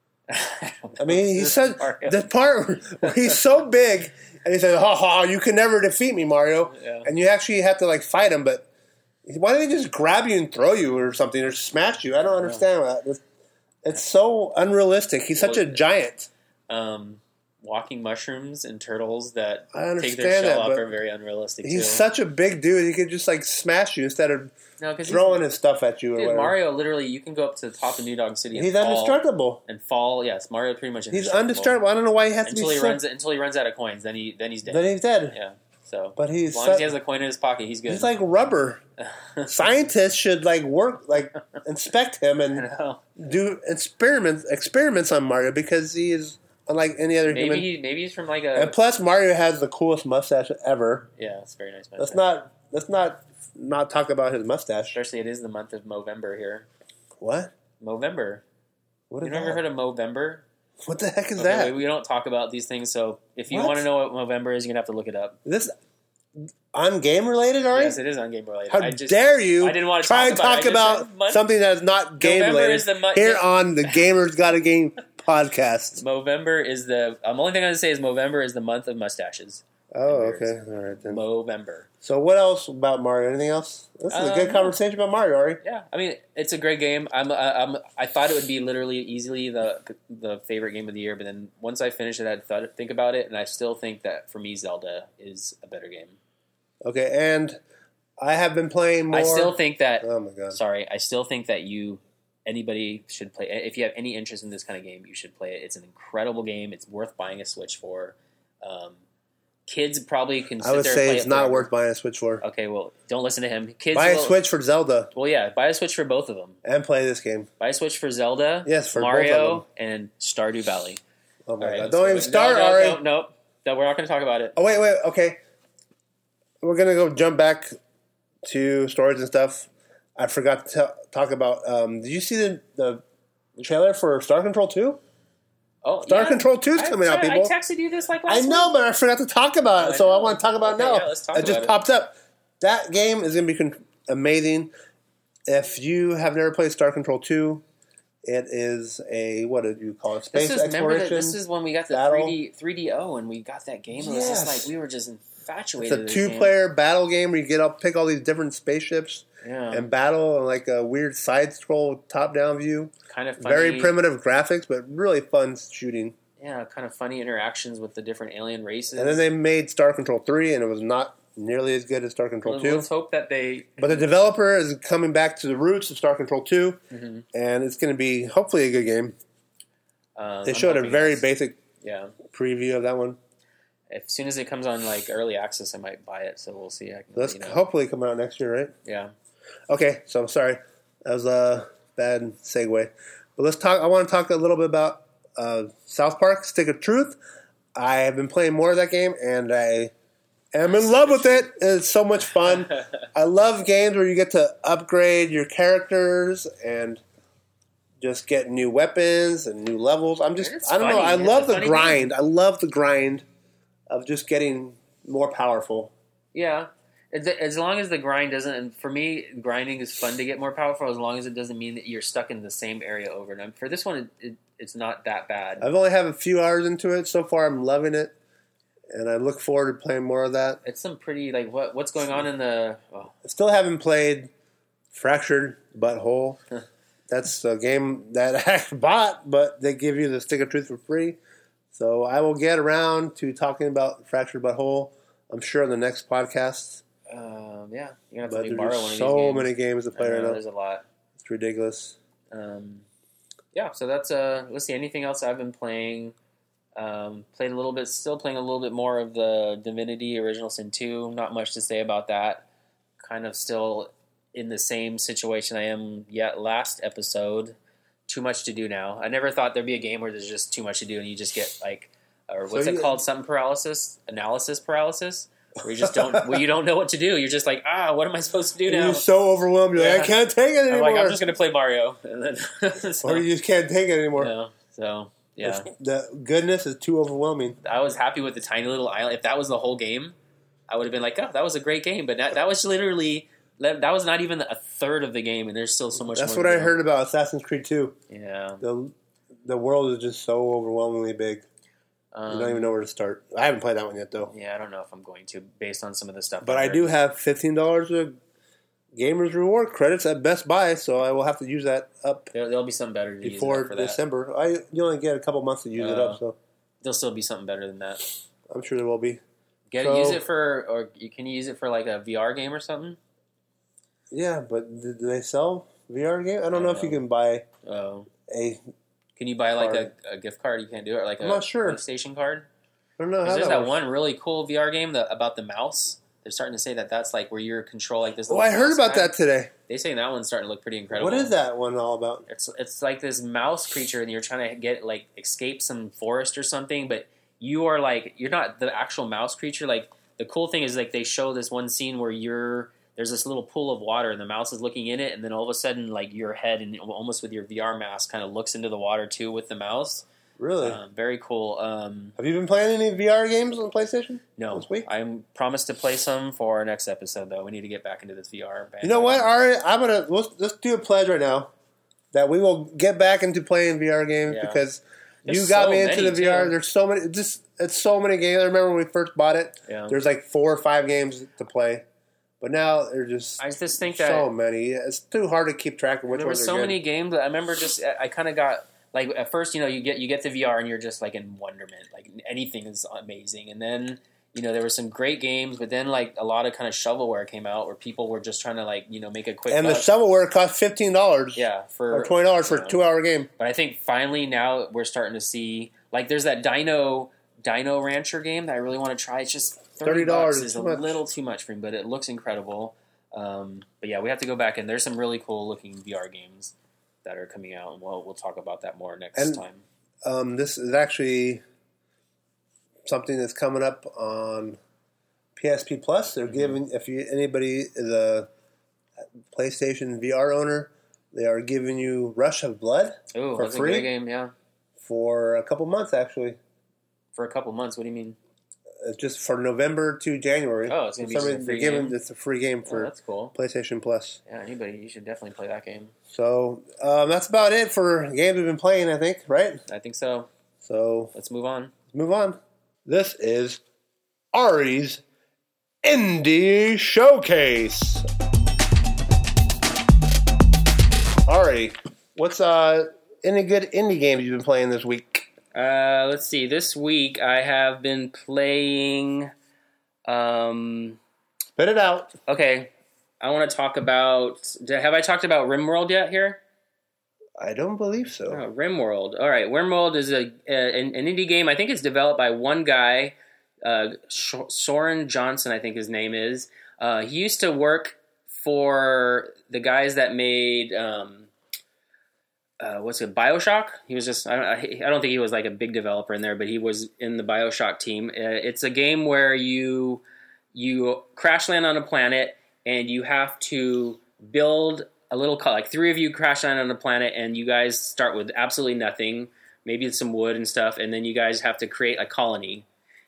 I, don't I know. mean, he's This such Mario. the part where he's so big and he says, "Ha ha! You can never defeat me, Mario." Yeah. And you actually have to like fight him, but why don't they just grab you and throw you or something or smash you? I don't understand that. It's, it's so unrealistic. He's such Well, a giant. Um, walking mushrooms and turtles that I take understand their shell that, off but are very unrealistic He's too. such a big dude. He could just like smash you instead of no, because throwing his stuff at you or dude, whatever. Mario literally you can go up to the top of New Donk City and He's fall indestructible. and fall. Yes, Mario pretty much He's indestructible. I don't know why he has until to be he so- runs until he runs out of coins. Then he then he's dead. Then he's dead. yeah. So But he's as long su- as he has a coin in his pocket, he's good. He's like rubber. Scientists should like work, like inspect him I and know. do experiments experiments on Mario because he is unlike any other Maybe human. he maybe he's from like a And plus, Mario has the coolest mustache ever. yeah. It's very nice. Let's not let's not not talk about his mustache. Especially it is the month of Movember here. What? Movember. What You is never that? heard of Movember? What the heck is Okay, that? we, we don't talk about these things, so if you What? want to know what Movember is, you're gonna have to look it up. Is this on game related, Ari? Yes, it is on Game related. How I just, dare you I didn't want to try talk and about it. talk I about just said month- something that is not game November related is the month- here on the Gamers Got a Game podcast. Movember is the. Um, only thing I'm gonna say is Movember is the month of mustaches. Oh, November okay. is- All right then. Movember. So what else about Mario? Anything else? This is a good Um, conversation about Mario, Ari. Yeah, I mean it's a great game. I'm, uh, I'm I thought it would be literally easily the the favorite game of the year, but then once I finished it, I thought think about it, and I still think that for me, Zelda is a better game. Okay, and I have been playing more. I still think that. Oh my god. Sorry, I still think that you anybody should play. If you have any interest in this kind of game, you should play it. It's an incredible game. It's worth buying a Switch for. Um, kids probably can. Sit I would there and say play it's it not forever. worth buying a Switch for. Okay, well, don't listen to him. Kids Buy a will- Switch for Zelda Well, yeah, buy a Switch for both of them. and play this game. Buy a Switch for Zelda, Yes, for both of Mario, and Stardew Valley. Oh my All right, god! let's Don't go. even No, start, no, Ari. No, no, no, we're not going to talk about it. Oh wait, wait. Okay, we're gonna go jump back to stories and stuff. I forgot to t- talk about. Um, did you see the the trailer for Star Control two? Oh, Star yeah. Control two is I, coming out, I, people. I texted you this like last I know, week. but I forgot to talk about it, I so I know. want to talk about it Okay, now. yeah, let's talk it just about it. popped up. That game is going to be con- amazing. If you have never played Star Control two, it is a, what did you call it? Space This is, remember that exploration. this is when we got the battle. three D three D O and we got that game. It was Yes. just like we were just It's infatuated. a with this two-player battle game where you get up, pick all these different spaceships game. Yeah, and battle in like a weird side-scroll top-down view. kind of funny. Very primitive graphics, but really fun shooting. Yeah, kind of funny interactions with the different alien races. And then they made Star Control three, and it was not nearly as good as Star Control Let's- two. Let's hope that they. But the developer is coming back to the roots of Star Control two, Mm-hmm. and it's going to be hopefully a good game. Um, They I'm showed a hoping very it's- basic Yeah, preview of that one. as soon as it comes on like early access, I might buy it. So we'll see. I can, That's you know. hopefully come out next year, right? Yeah. Okay, so I'm sorry. That was a bad segue. But let's talk. I want to talk a little bit about uh, South Park, Stick of Truth. I have been playing more of that game, and I am in love with it. It's so much fun. I love games where you get to upgrade your characters and just get new weapons and new levels. I'm just, It's I don't know. funny. I It's love a the funny grind. I love the grind of just getting more powerful. Yeah. As as long as the grind doesn't, and for me, grinding is fun to get more powerful. As long as it doesn't mean that you're stuck in the same area over and over. For this one, it, it, it's not that bad. I've only have a few hours into it so far. I'm loving it, and I look forward to playing more of that. It's some pretty like what what's going on in the. Oh, I still haven't played Fractured Butthole. That's a game that I bought, but they give you the Stick of Truth for free. So I will get around to talking about Fractured Butthole, I'm sure, in the next podcast. um, yeah, you're gonna have But to maybe there's borrow just one of so these games. many games to play I right know, now. There's a lot. It's ridiculous. Um, yeah, so that's uh. Let's see. Anything else I've been playing? Um, played a little bit. Still playing a little bit more of the Divinity Original Sin two. Not much to say about that. Kind of still in the same situation I am yet last episode. Too much to do now. I never thought there'd be a game where there's just too much to do and you just get like, or what's So it you- called? Something paralysis, analysis paralysis, where you just don't, where you don't know what to do. You're just like, ah, what am I supposed to do now? You're so overwhelmed. You're like, Yeah. I can't take it I'm anymore. like, I'm just gonna play Mario, and then so, or you just can't take it anymore. yeah, so yeah. The goodness is too overwhelming. I was happy with the tiny little island. If that was the whole game, I would have been like, "Oh, that was a great game." But that, that was literally that was not even a third of the game, and there's still so much. That's more what to I go. heard about Assassin's Creed two. Yeah, The the world is just so overwhelmingly big. um, You don't even know where to start. I haven't played that one yet, though. Yeah, I don't know if I'm going to, based on some of the stuff. But I've I heard. do have fifteen dollars of Gamers Reward credits at Best Buy, so I will have to use that up There, there'll be something better to use it before up for that. December. I you only get a couple months to use it Uh, up, so There'll still be something better than that. I'm sure there will be. Get So- use it for, or you can you use it for like a V R game or something. Yeah, but do do they sell V R games? I don't I know don't if you know. can buy Oh, a. can you buy like a, Card. a gift card? You can't do it, or like I'm a not sure. PlayStation card. I don't know how There's that that works. one really cool V R game that, about the mouse. They're starting to say that that's like where you're control like this. Oh, little I heard mouse about guy. that today. They say that one's starting to look pretty incredible. What is that one all about? It's it's like this mouse creature, and you're trying to get like escape some forest or something. But you are like you're not the actual mouse creature. Like the cool thing is like they show this one scene where you're there's this little pool of water, and the mouse is looking in it, and then all of a sudden like your head and almost with your V R mask kind of looks into the water too with the mouse. Really? Um, very cool. Um, Have you been playing any V R games on PlayStation? no, This week? I'm promised to play some for our next episode though. We need to get back into this V R. You know what? All right, I'm gonna let's, let's do a pledge right now that we will get back into playing V R games Yeah. because There's you got so me into many, the V R. too. There's so many. Just it's so many games. I remember when we first bought it. Yeah. There's like four or five games to play, but now there's just I just think that so many. It's too hard to keep track of which there were ones are so good. many games that I remember. Just I kind of got like at first, you know, you get you get the V R and you're just like in wonderment, like anything is amazing. And then you know there were some great games, but then like a lot of kind of shovelware came out where people were just trying to like you know make a quick And the buck. shovelware cost fifteen dollars. yeah for Or twenty dollars for you a know. two hour game. But I think finally now we're starting to see like there's that Dino Dino Rancher game that I really want to try. It's just thirty thirty dollars bucks is is a too much. little too much for me, but it looks incredible. Um, but yeah, we have to go back and there's some really cool looking V R games that are coming out, and we'll we'll talk about that more next And- time. Um, this is actually something that's coming up on P S P Plus. They're Mm-hmm. giving if you anybody is a PlayStation V R owner, they are giving you Rush of Blood Ooh, for that's free? a great game. Yeah, for a couple months, actually. For a couple months, what do you mean? Uh, just for November to January. Oh, it's going to be a free giving, game? It's a free game for oh, that's cool. PlayStation Plus. Yeah, anybody, you should definitely play that game. So um, that's about it for games we've been playing, I think, right? I think so. So let's move on. Let's move on. This is Ari's Indie Showcase. Ari, what's uh any good indie games you've been playing this week? Uh, let's see. This week I have been playing. Um, Spit it out. Okay, I want to talk about. Have I talked about RimWorld yet here? I don't believe so. Oh, RimWorld. All right, RimWorld is a, a an, an indie game. I think it's developed by one guy, uh, Soren Johnson. I think his name is. Uh, he used to work for the guys that made. Um, Uh, what's it? BioShock. He was just. I don't, I don't think he was like a big developer in there, but he was in the BioShock team. Uh, it's a game where you you crash land on a planet and you have to build a little. Like three of you crash land on a planet, and you guys start with absolutely nothing, maybe some wood and stuff, and then you guys have to create a colony.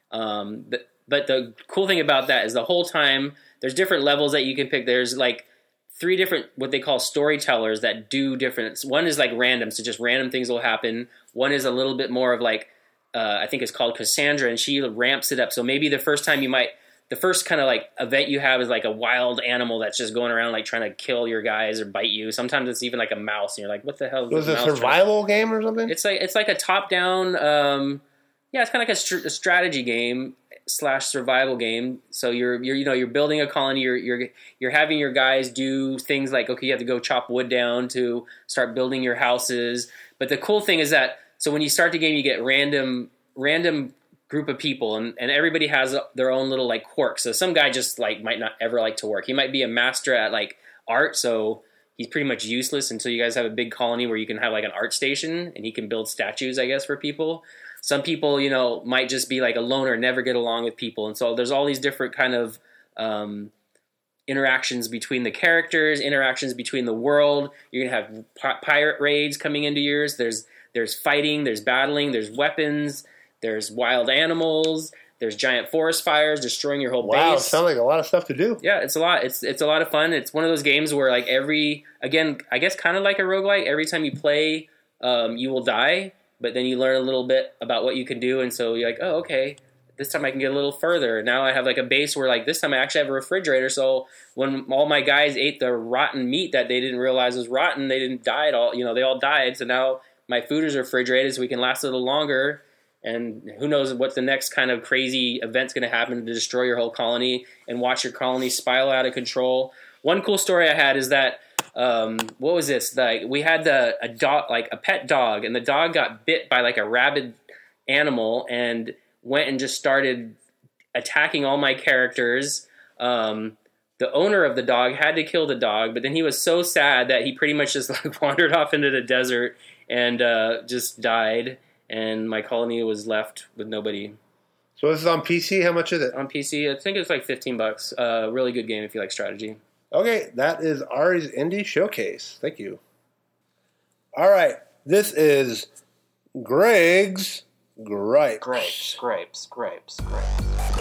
Um, but but the cool thing about that is the whole time there's different levels that you can pick. There's like three different what they call storytellers that do different. One is like random, so just random things will happen. One is a little bit more of like uh, I think it's called Cassandra, and she ramps it up. So maybe the first time you might, the first kind of like event you have is like a wild animal that's just going around like trying to kill your guys or bite you. Sometimes it's even like a mouse, and you're like, what the hell? Is was this it a mouse survival game or something? It's like it's like a top down. Um, yeah, it's kind of like a, str- a strategy game slash survival game. So you're you're you know you're building a colony. You're you're you're having your guys do things like, okay, you have to go chop wood down to start building your houses. But the cool thing is that so when you start the game, you get random random group of people, and, and everybody has their own little like quirks. So some guy just like might not ever like to work. He might be a master at like art, so he's pretty much useless until you guys have a big colony where you can have like an art station and he can build statues, I guess, for people. Some people, you know, might just be like a loner, never get along with people. And so there's all these different kind of um, interactions between the characters, interactions between the world. You're going to have pi- pirate raids coming into yours. There's there's fighting, there's battling, there's weapons, there's wild animals, there's giant forest fires destroying your whole wow, base. Wow, sounds like a lot of stuff to do. Yeah, it's a lot. It's it's a lot of fun. It's one of those games where like every, again, I guess kind of like a roguelike, every time you play, um, you will die. But then you learn a little bit about what you can do, and so you're like, oh, okay, this time I can get a little further. Now I have like a base where like this time I actually have a refrigerator, so when all my guys ate the rotten meat that they didn't realize was rotten, they didn't die at all. You know, they all died, so now my food is refrigerated so we can last a little longer, and who knows what the next kind of crazy event's going to happen to destroy your whole colony and watch your colony spiral out of control. One cool story I had is that Um, what was this? Like we had the a dog, like a pet dog, and the dog got bit by like a rabid animal and went and just started attacking all my characters. Um, the owner of the dog had to kill the dog, but then he was so sad that he pretty much just like wandered off into the desert and uh, just died. And my colony was left with nobody. So this is on P C. How much is it? On P C, I think it's like fifteen bucks. Uh, really good game if you like strategy. Okay, that is Ari's Indie Showcase. Thank you. All right, this is Greg's Gripes. Grapes, grapes, grapes, grapes.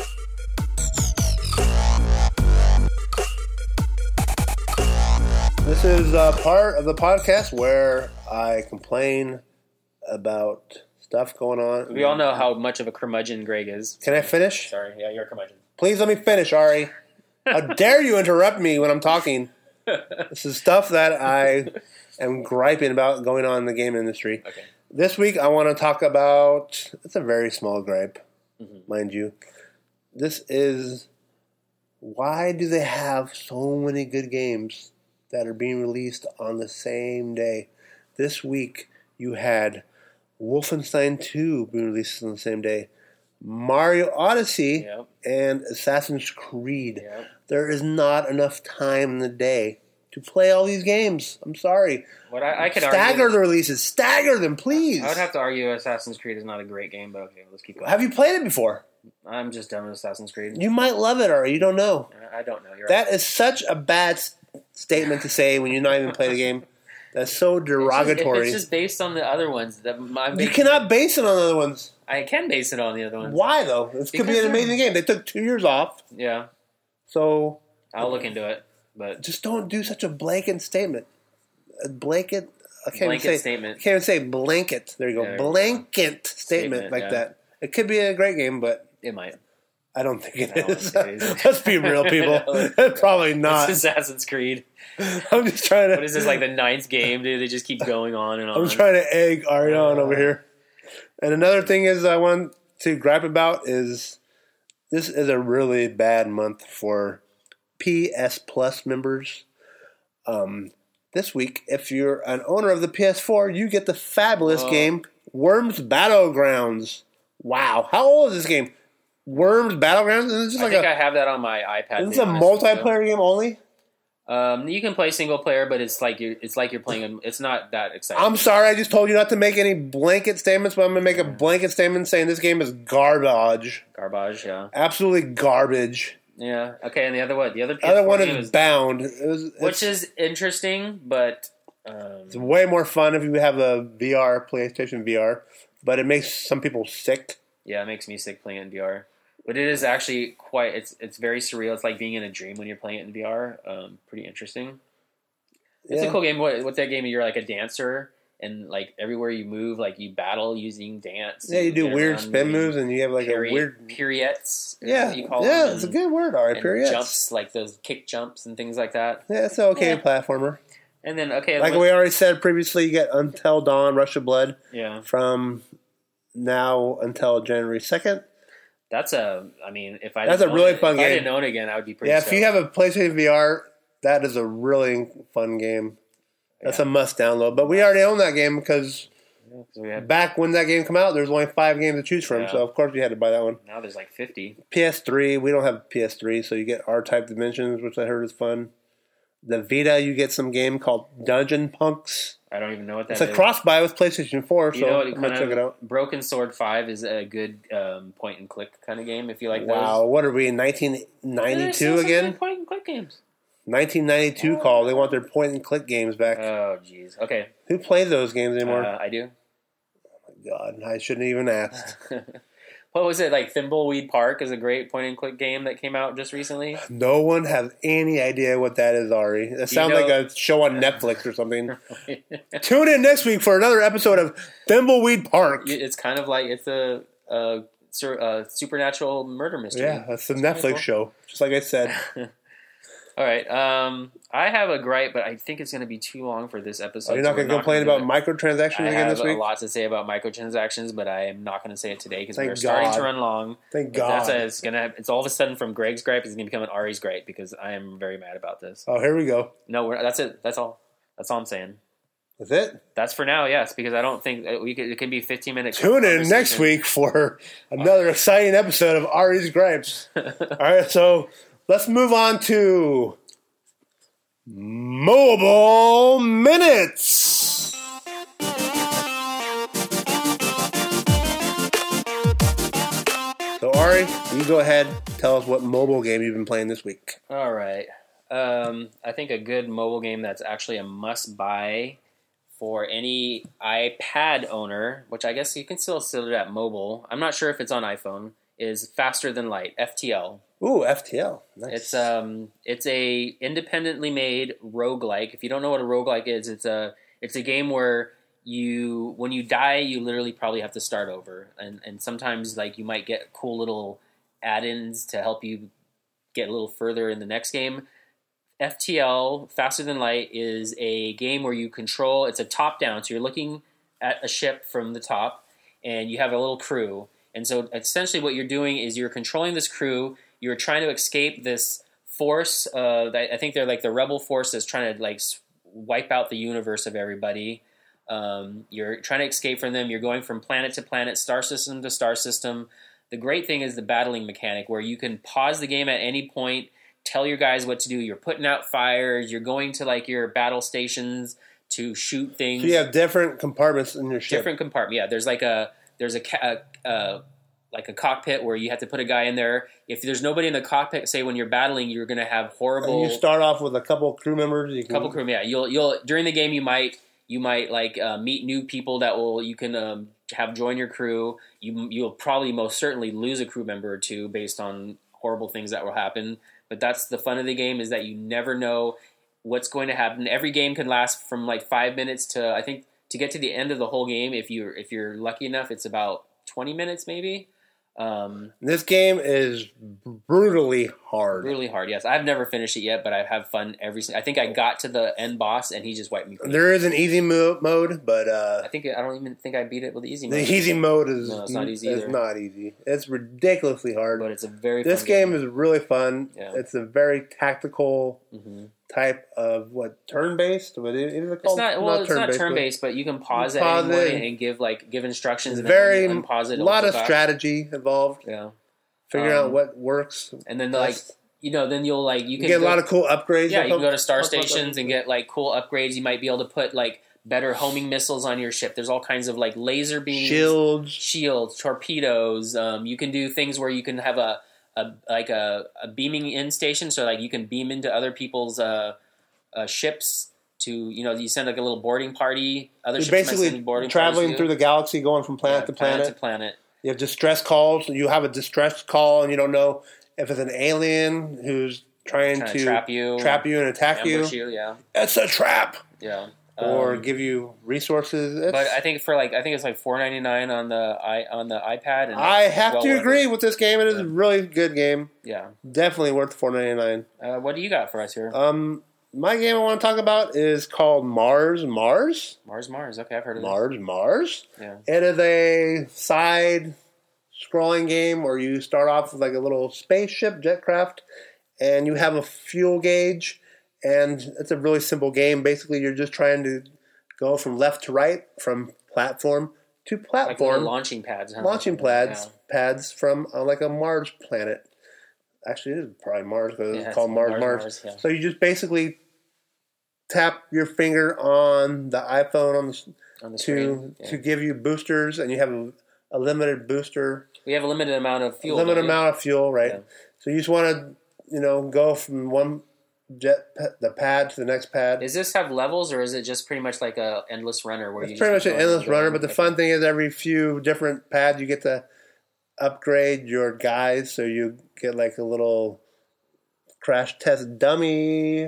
This is a part of the podcast where I complain about stuff going on. We all know how much of a curmudgeon Greg is. Can I finish? Sorry, yeah, you're a curmudgeon. Please let me finish, Ari. How dare you interrupt me when I'm talking? This is stuff that I am griping about going on in the game industry. Okay. This week I want to talk about, it's a very small gripe, mm-hmm. mind you. This is, why do they have so many good games that are being released on the same day? This week you had Wolfenstein two being released on the same day. Mario Odyssey yep. and Assassin's Creed. Yep. There is not enough time in the day to play all these games. I'm sorry. What I, I could Stagger argue, the releases. Stagger them, please. I would have to argue Assassin's Creed is not a great game, but okay, let's keep going. Have you played it before? I'm just done with Assassin's Creed. You might love it, or you don't know. I don't know. You're that right. is such a bad s- statement to say when you're not even playing the game. That's so derogatory. It's just, if it's just based on the other ones, that I'm you cannot base it on the other ones. I can base it on the other ones. Why though? This could be an amazing game. They took two years off. Yeah. So I'll look into it, but just don't do such a blanket statement. A blanket. I can't blanket even say statement. I can't even say blanket. There you go. There blanket statement, statement like yeah. that. It could be a great game, but it might. I don't think it I don't is. think it is. Let's be real, people. Probably not. It's Assassin's Creed. I'm just trying to. What is this, like the ninth game, dude? They just keep going on and on. I'm trying to egg Ari on uh, over here. And another thing is I want to gripe about is this is a really bad month for P S Plus members. Um, this week, if you're an owner of the P S four, you get the fabulous Whoa. game Worms Battlegrounds. Wow, how old is this game? Worms Battlegrounds? Is this just I like think a, I have that on my iPad. is this to a be honest with you. multiplayer game only? Um, you can play single player, but it's like you're it's like you're playing. A, it's not that exciting. I'm sorry, I just told you not to make any blanket statements, but I'm going to make a blanket statement saying this game is garbage. Garbage, yeah, Absolutely garbage. yeah. Okay, and the other one, the other The other one game is Bound, it was, it's, which is interesting, but um, it's way more fun if you have a V R, PlayStation V R, but it makes some people sick. yeah, it makes me sick playing it in V R. But it is actually quite. It's it's very surreal. It's like being in a dream when you're playing it in V R. Um, pretty interesting. It's Yeah. a cool game. What, what's that game? You're like a dancer, and like everywhere you move, like you battle using dance. Yeah, you and do get weird around spin doing moves, and you have like peri- a weird. pirouettes. is Yeah, what you call yeah, them, it's a and- good word. All right, and period. jumps like those kick jumps and things like that. Yeah, it's an okay Yeah. platformer. And then okay, Like what- we already said previously, you get Until Dawn, Rush of Blood yeah, from now until January second. that's a. I mean, if I That's didn't a really own it, fun if I game. didn't own it again, I would be pretty. Yeah, if stoked. you have a PlayStation V R, that is a really fun game. That's Yeah. a must download. But we already own that game because Yeah, 'cause we had, back when that game came out, there was only five games to choose from. Yeah. So of course we had to buy that one. now there's like fifty. P S three, we don't have P S three, so you get R-Type Dimensions, which I heard is fun. The Vita, you get some game called Dungeon Punks. I don't even know what that It's is. a cross-buy with PlayStation four, You so know, I'm what going to kind check it of out. Broken Sword Five is a good um, point and click kind of game. If you like Wow, those. what are we in nineteen There's ninety-two still some again? good point and click games. nineteen ninety-two call. They want their point-and-click games back. Oh, jeez. Okay, Who plays those games anymore? uh, I do. God, I shouldn't even ask. What was it like? Thimbleweed Park is a great point and click game that came out just recently. No one has any idea what that is, Ari. It sounds know- like a show on Netflix or something. Tune in next week for another episode of Thimbleweed Park. It's kind of like it's a, a, sur- a supernatural murder mystery. Yeah, that's the It's kinda Netflix cool. show, just like I said. All right. Um, I have a gripe, but I think it's going to be too long for this episode. Are you so not we're going to complain gonna about do it. microtransactions I again have this week? a lot to say about microtransactions, but I am not going to say it today because Thank we're starting God. to run long. Thank If That's God. a, it's gonna. It's all of a sudden from Greg's gripe is going to become an Ari's gripe because I am very mad about this. Oh, here we go. No, we're, that's it. That's all. That's all I'm saying. That's it. That's for now, yes, because I don't think uh, we could, it can be fifteen minutes. Tune in next week for another exciting episode of Ari's Gripes. All right, so let's move on to Mobile Minutes. So, Ari, you go ahead. Tell us what mobile game you've been playing this week. All right. Um, I think a good mobile game that's actually a must-buy for any iPad owner, which I guess you can still consider that mobile. I'm not sure if it's on iPhone. Is Faster Than Light, F T L. Ooh, F T L. Nice. It's um, it's a independently made roguelike. If you don't know what a roguelike is, it's a it's a game where you when you die, you literally probably have to start over, and and sometimes like you might get cool little add-ins to help you get a little further in the next game. F T L, Faster Than Light, is a game where you control. It's a top-down, so you're looking at a ship from the top, and you have a little crew. And so essentially what you're doing is you're controlling this crew. You're trying to escape this force. Uh, that I think they're like the rebel force that's trying to like wipe out the universe of everybody. Um, you're trying to escape from them. You're going from planet to planet, star system to star system. The great thing is the battling mechanic where you can pause the game at any point, tell your guys what to do. You're putting out fires. You're going to like your battle stations to shoot things. So you have different compartments in your ship. Different compartment. Yeah, there's like a there's a, ca- a, a like a cockpit where you have to put a guy in there. If there's nobody in the cockpit, say when you're battling, you're going to have horrible. And you start off with a couple crew members. You can, couple crew, yeah. You'll you'll during the game you might you might like uh, meet new people that will you can um, have join your crew. You you'll probably most certainly lose a crew member or two based on horrible things that will happen. But that's the fun of the game, is that you never know what's going to happen. Every game can last from like five minutes to I think to get to the end of the whole game. If you're if you're lucky enough, it's about twenty minutes maybe. Um, this game is brutally hard. Brutally hard, yes. I've never finished it yet, but I have fun every. I think I got to the end boss and he just wiped me clean. There is an easy mo- mode, but uh, I think I don't even think I beat it with the easy mode. The easy mode is no, it's not easy. It's either. not easy. It's ridiculously hard, but it's a very. This fun game, game is really fun. Yeah. It's a very tactical. Mm-hmm. Type of what turn based? What is it called? It's not well. Not it's not turn based, but you can pause, pause it, at any point and give like give instructions. And very then unpause it. A lot of back. strategy involved. Yeah, figuring um, out what works. And then like you know, then you'll like you, you can get go, a lot of cool upgrades. Yeah, you can go to star stations and get like cool upgrades. You might be able to put like better homing missiles on your ship. There's all kinds of like laser beams, shields, shields, torpedoes. Um, you can do things where you can have a, a like a, a beaming in station, so like you can beam into other people's. Uh, Uh, ships to you know you send like a little boarding party. Other You're ships basically boarding traveling through the galaxy, going from planet yeah, to planet. planet to planet. You have distress calls. You have a distress call, and you don't know if it's an alien who's trying, trying to, to trap you, trap you, and attack you. you. Yeah, it's a trap. Yeah, or um, give you resources. It's, but I think for like I think it's like four ninety-nine on the i on the iPad. And I have well to agree it. with this game. It is yeah. a really good game. Yeah, definitely worth four ninety-nine. Uh, what do you got for us here? Um. My game I want to talk about is called Mars Mars. Mars Mars. Okay, I've heard of Mars this. Mars. Yeah. It is a side scrolling game where you start off with like a little spaceship, jetcraft, and you have a fuel gauge. And it's a really simple game. Basically, you're just trying to go from left to right, from platform to platform. Like launching pads. Huh? Launching pads, yeah. pads from uh, like a Mars planet. Actually, it is probably Mars because yeah, it's called Mars Mars. Mars. Mars yeah. So you just basically tap your finger on the iPhone on the, on the to yeah. to give you boosters, and you have a, a limited booster. We have a limited amount of fuel. Limited amount of fuel, right? Yeah. So you just want to, you know, go from one jet the pad to the next pad. Does this have levels, or is it just pretty much like a endless runner where it's you? Pretty just much an endless runner, but the fun thing is every few different pads you get to upgrade your guys, so you get like a little crash test dummy.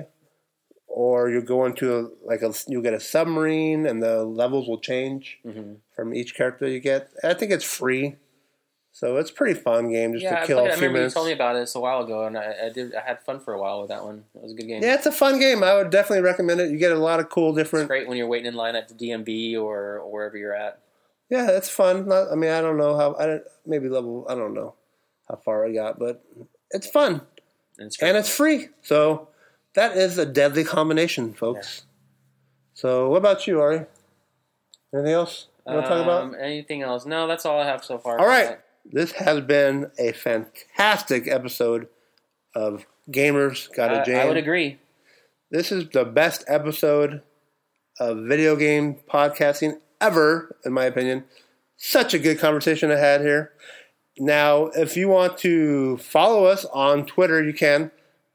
Or you go into a, like a you get a submarine, and the levels will change mm-hmm. from each character you get. I think it's free, so it's a pretty fun game just yeah, to kill I, a few I remember minutes. You told me about this a while ago, and I, I did. I had fun for a while with that one. It was a good game. Yeah, it's a fun game. I would definitely recommend it. You get a lot of cool different. It's great when you're waiting in line at the D M V or, or wherever you're at. Yeah, it's fun. Not, I mean, I don't know how. I don't, maybe level. I don't know how far I got, but it's fun, and it's, and it's free. So. That is a deadly combination, folks. Yeah. So, what about you, Ari? Anything else you want to um, talk about? Anything else? No, that's all I have so far. All right. That. This has been a fantastic episode of Gamers Gotta I, Jam. I would agree. This is the best episode of video game podcasting ever, in my opinion. Such a good conversation I had here. Now, if you want to follow us on Twitter, you can.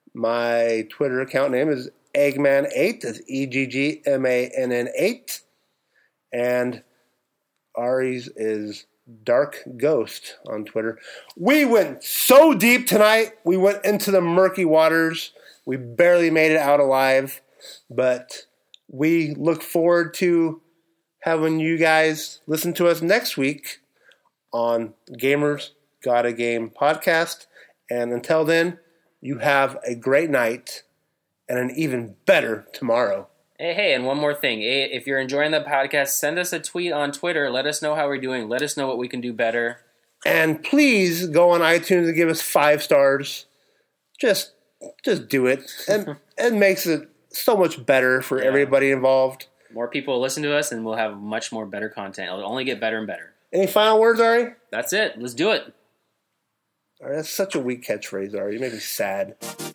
My Twitter account name is Eggman eight. That's E G G M A N N eight. And Ari's is Dark Ghost on Twitter. We went so deep tonight. We went into the murky waters. We barely made it out alive. But we look forward to having you guys listen to us next week on Gamers Gotta Game podcast. And until then, you have a great night and an even better tomorrow. Hey, hey, and one more thing. If you're enjoying the podcast, send us a tweet on Twitter. Let us know how we're doing. Let us know what we can do better. And please go on iTunes and give us five stars. Just just do it. And it makes it so much better for yeah. everybody involved. More people will listen to us, and we'll have much more better content. It'll only get better and better. Any final words, Ari? That's it. Let's do it. All right, that's such a weak catchphrase, Ari. You make me sad.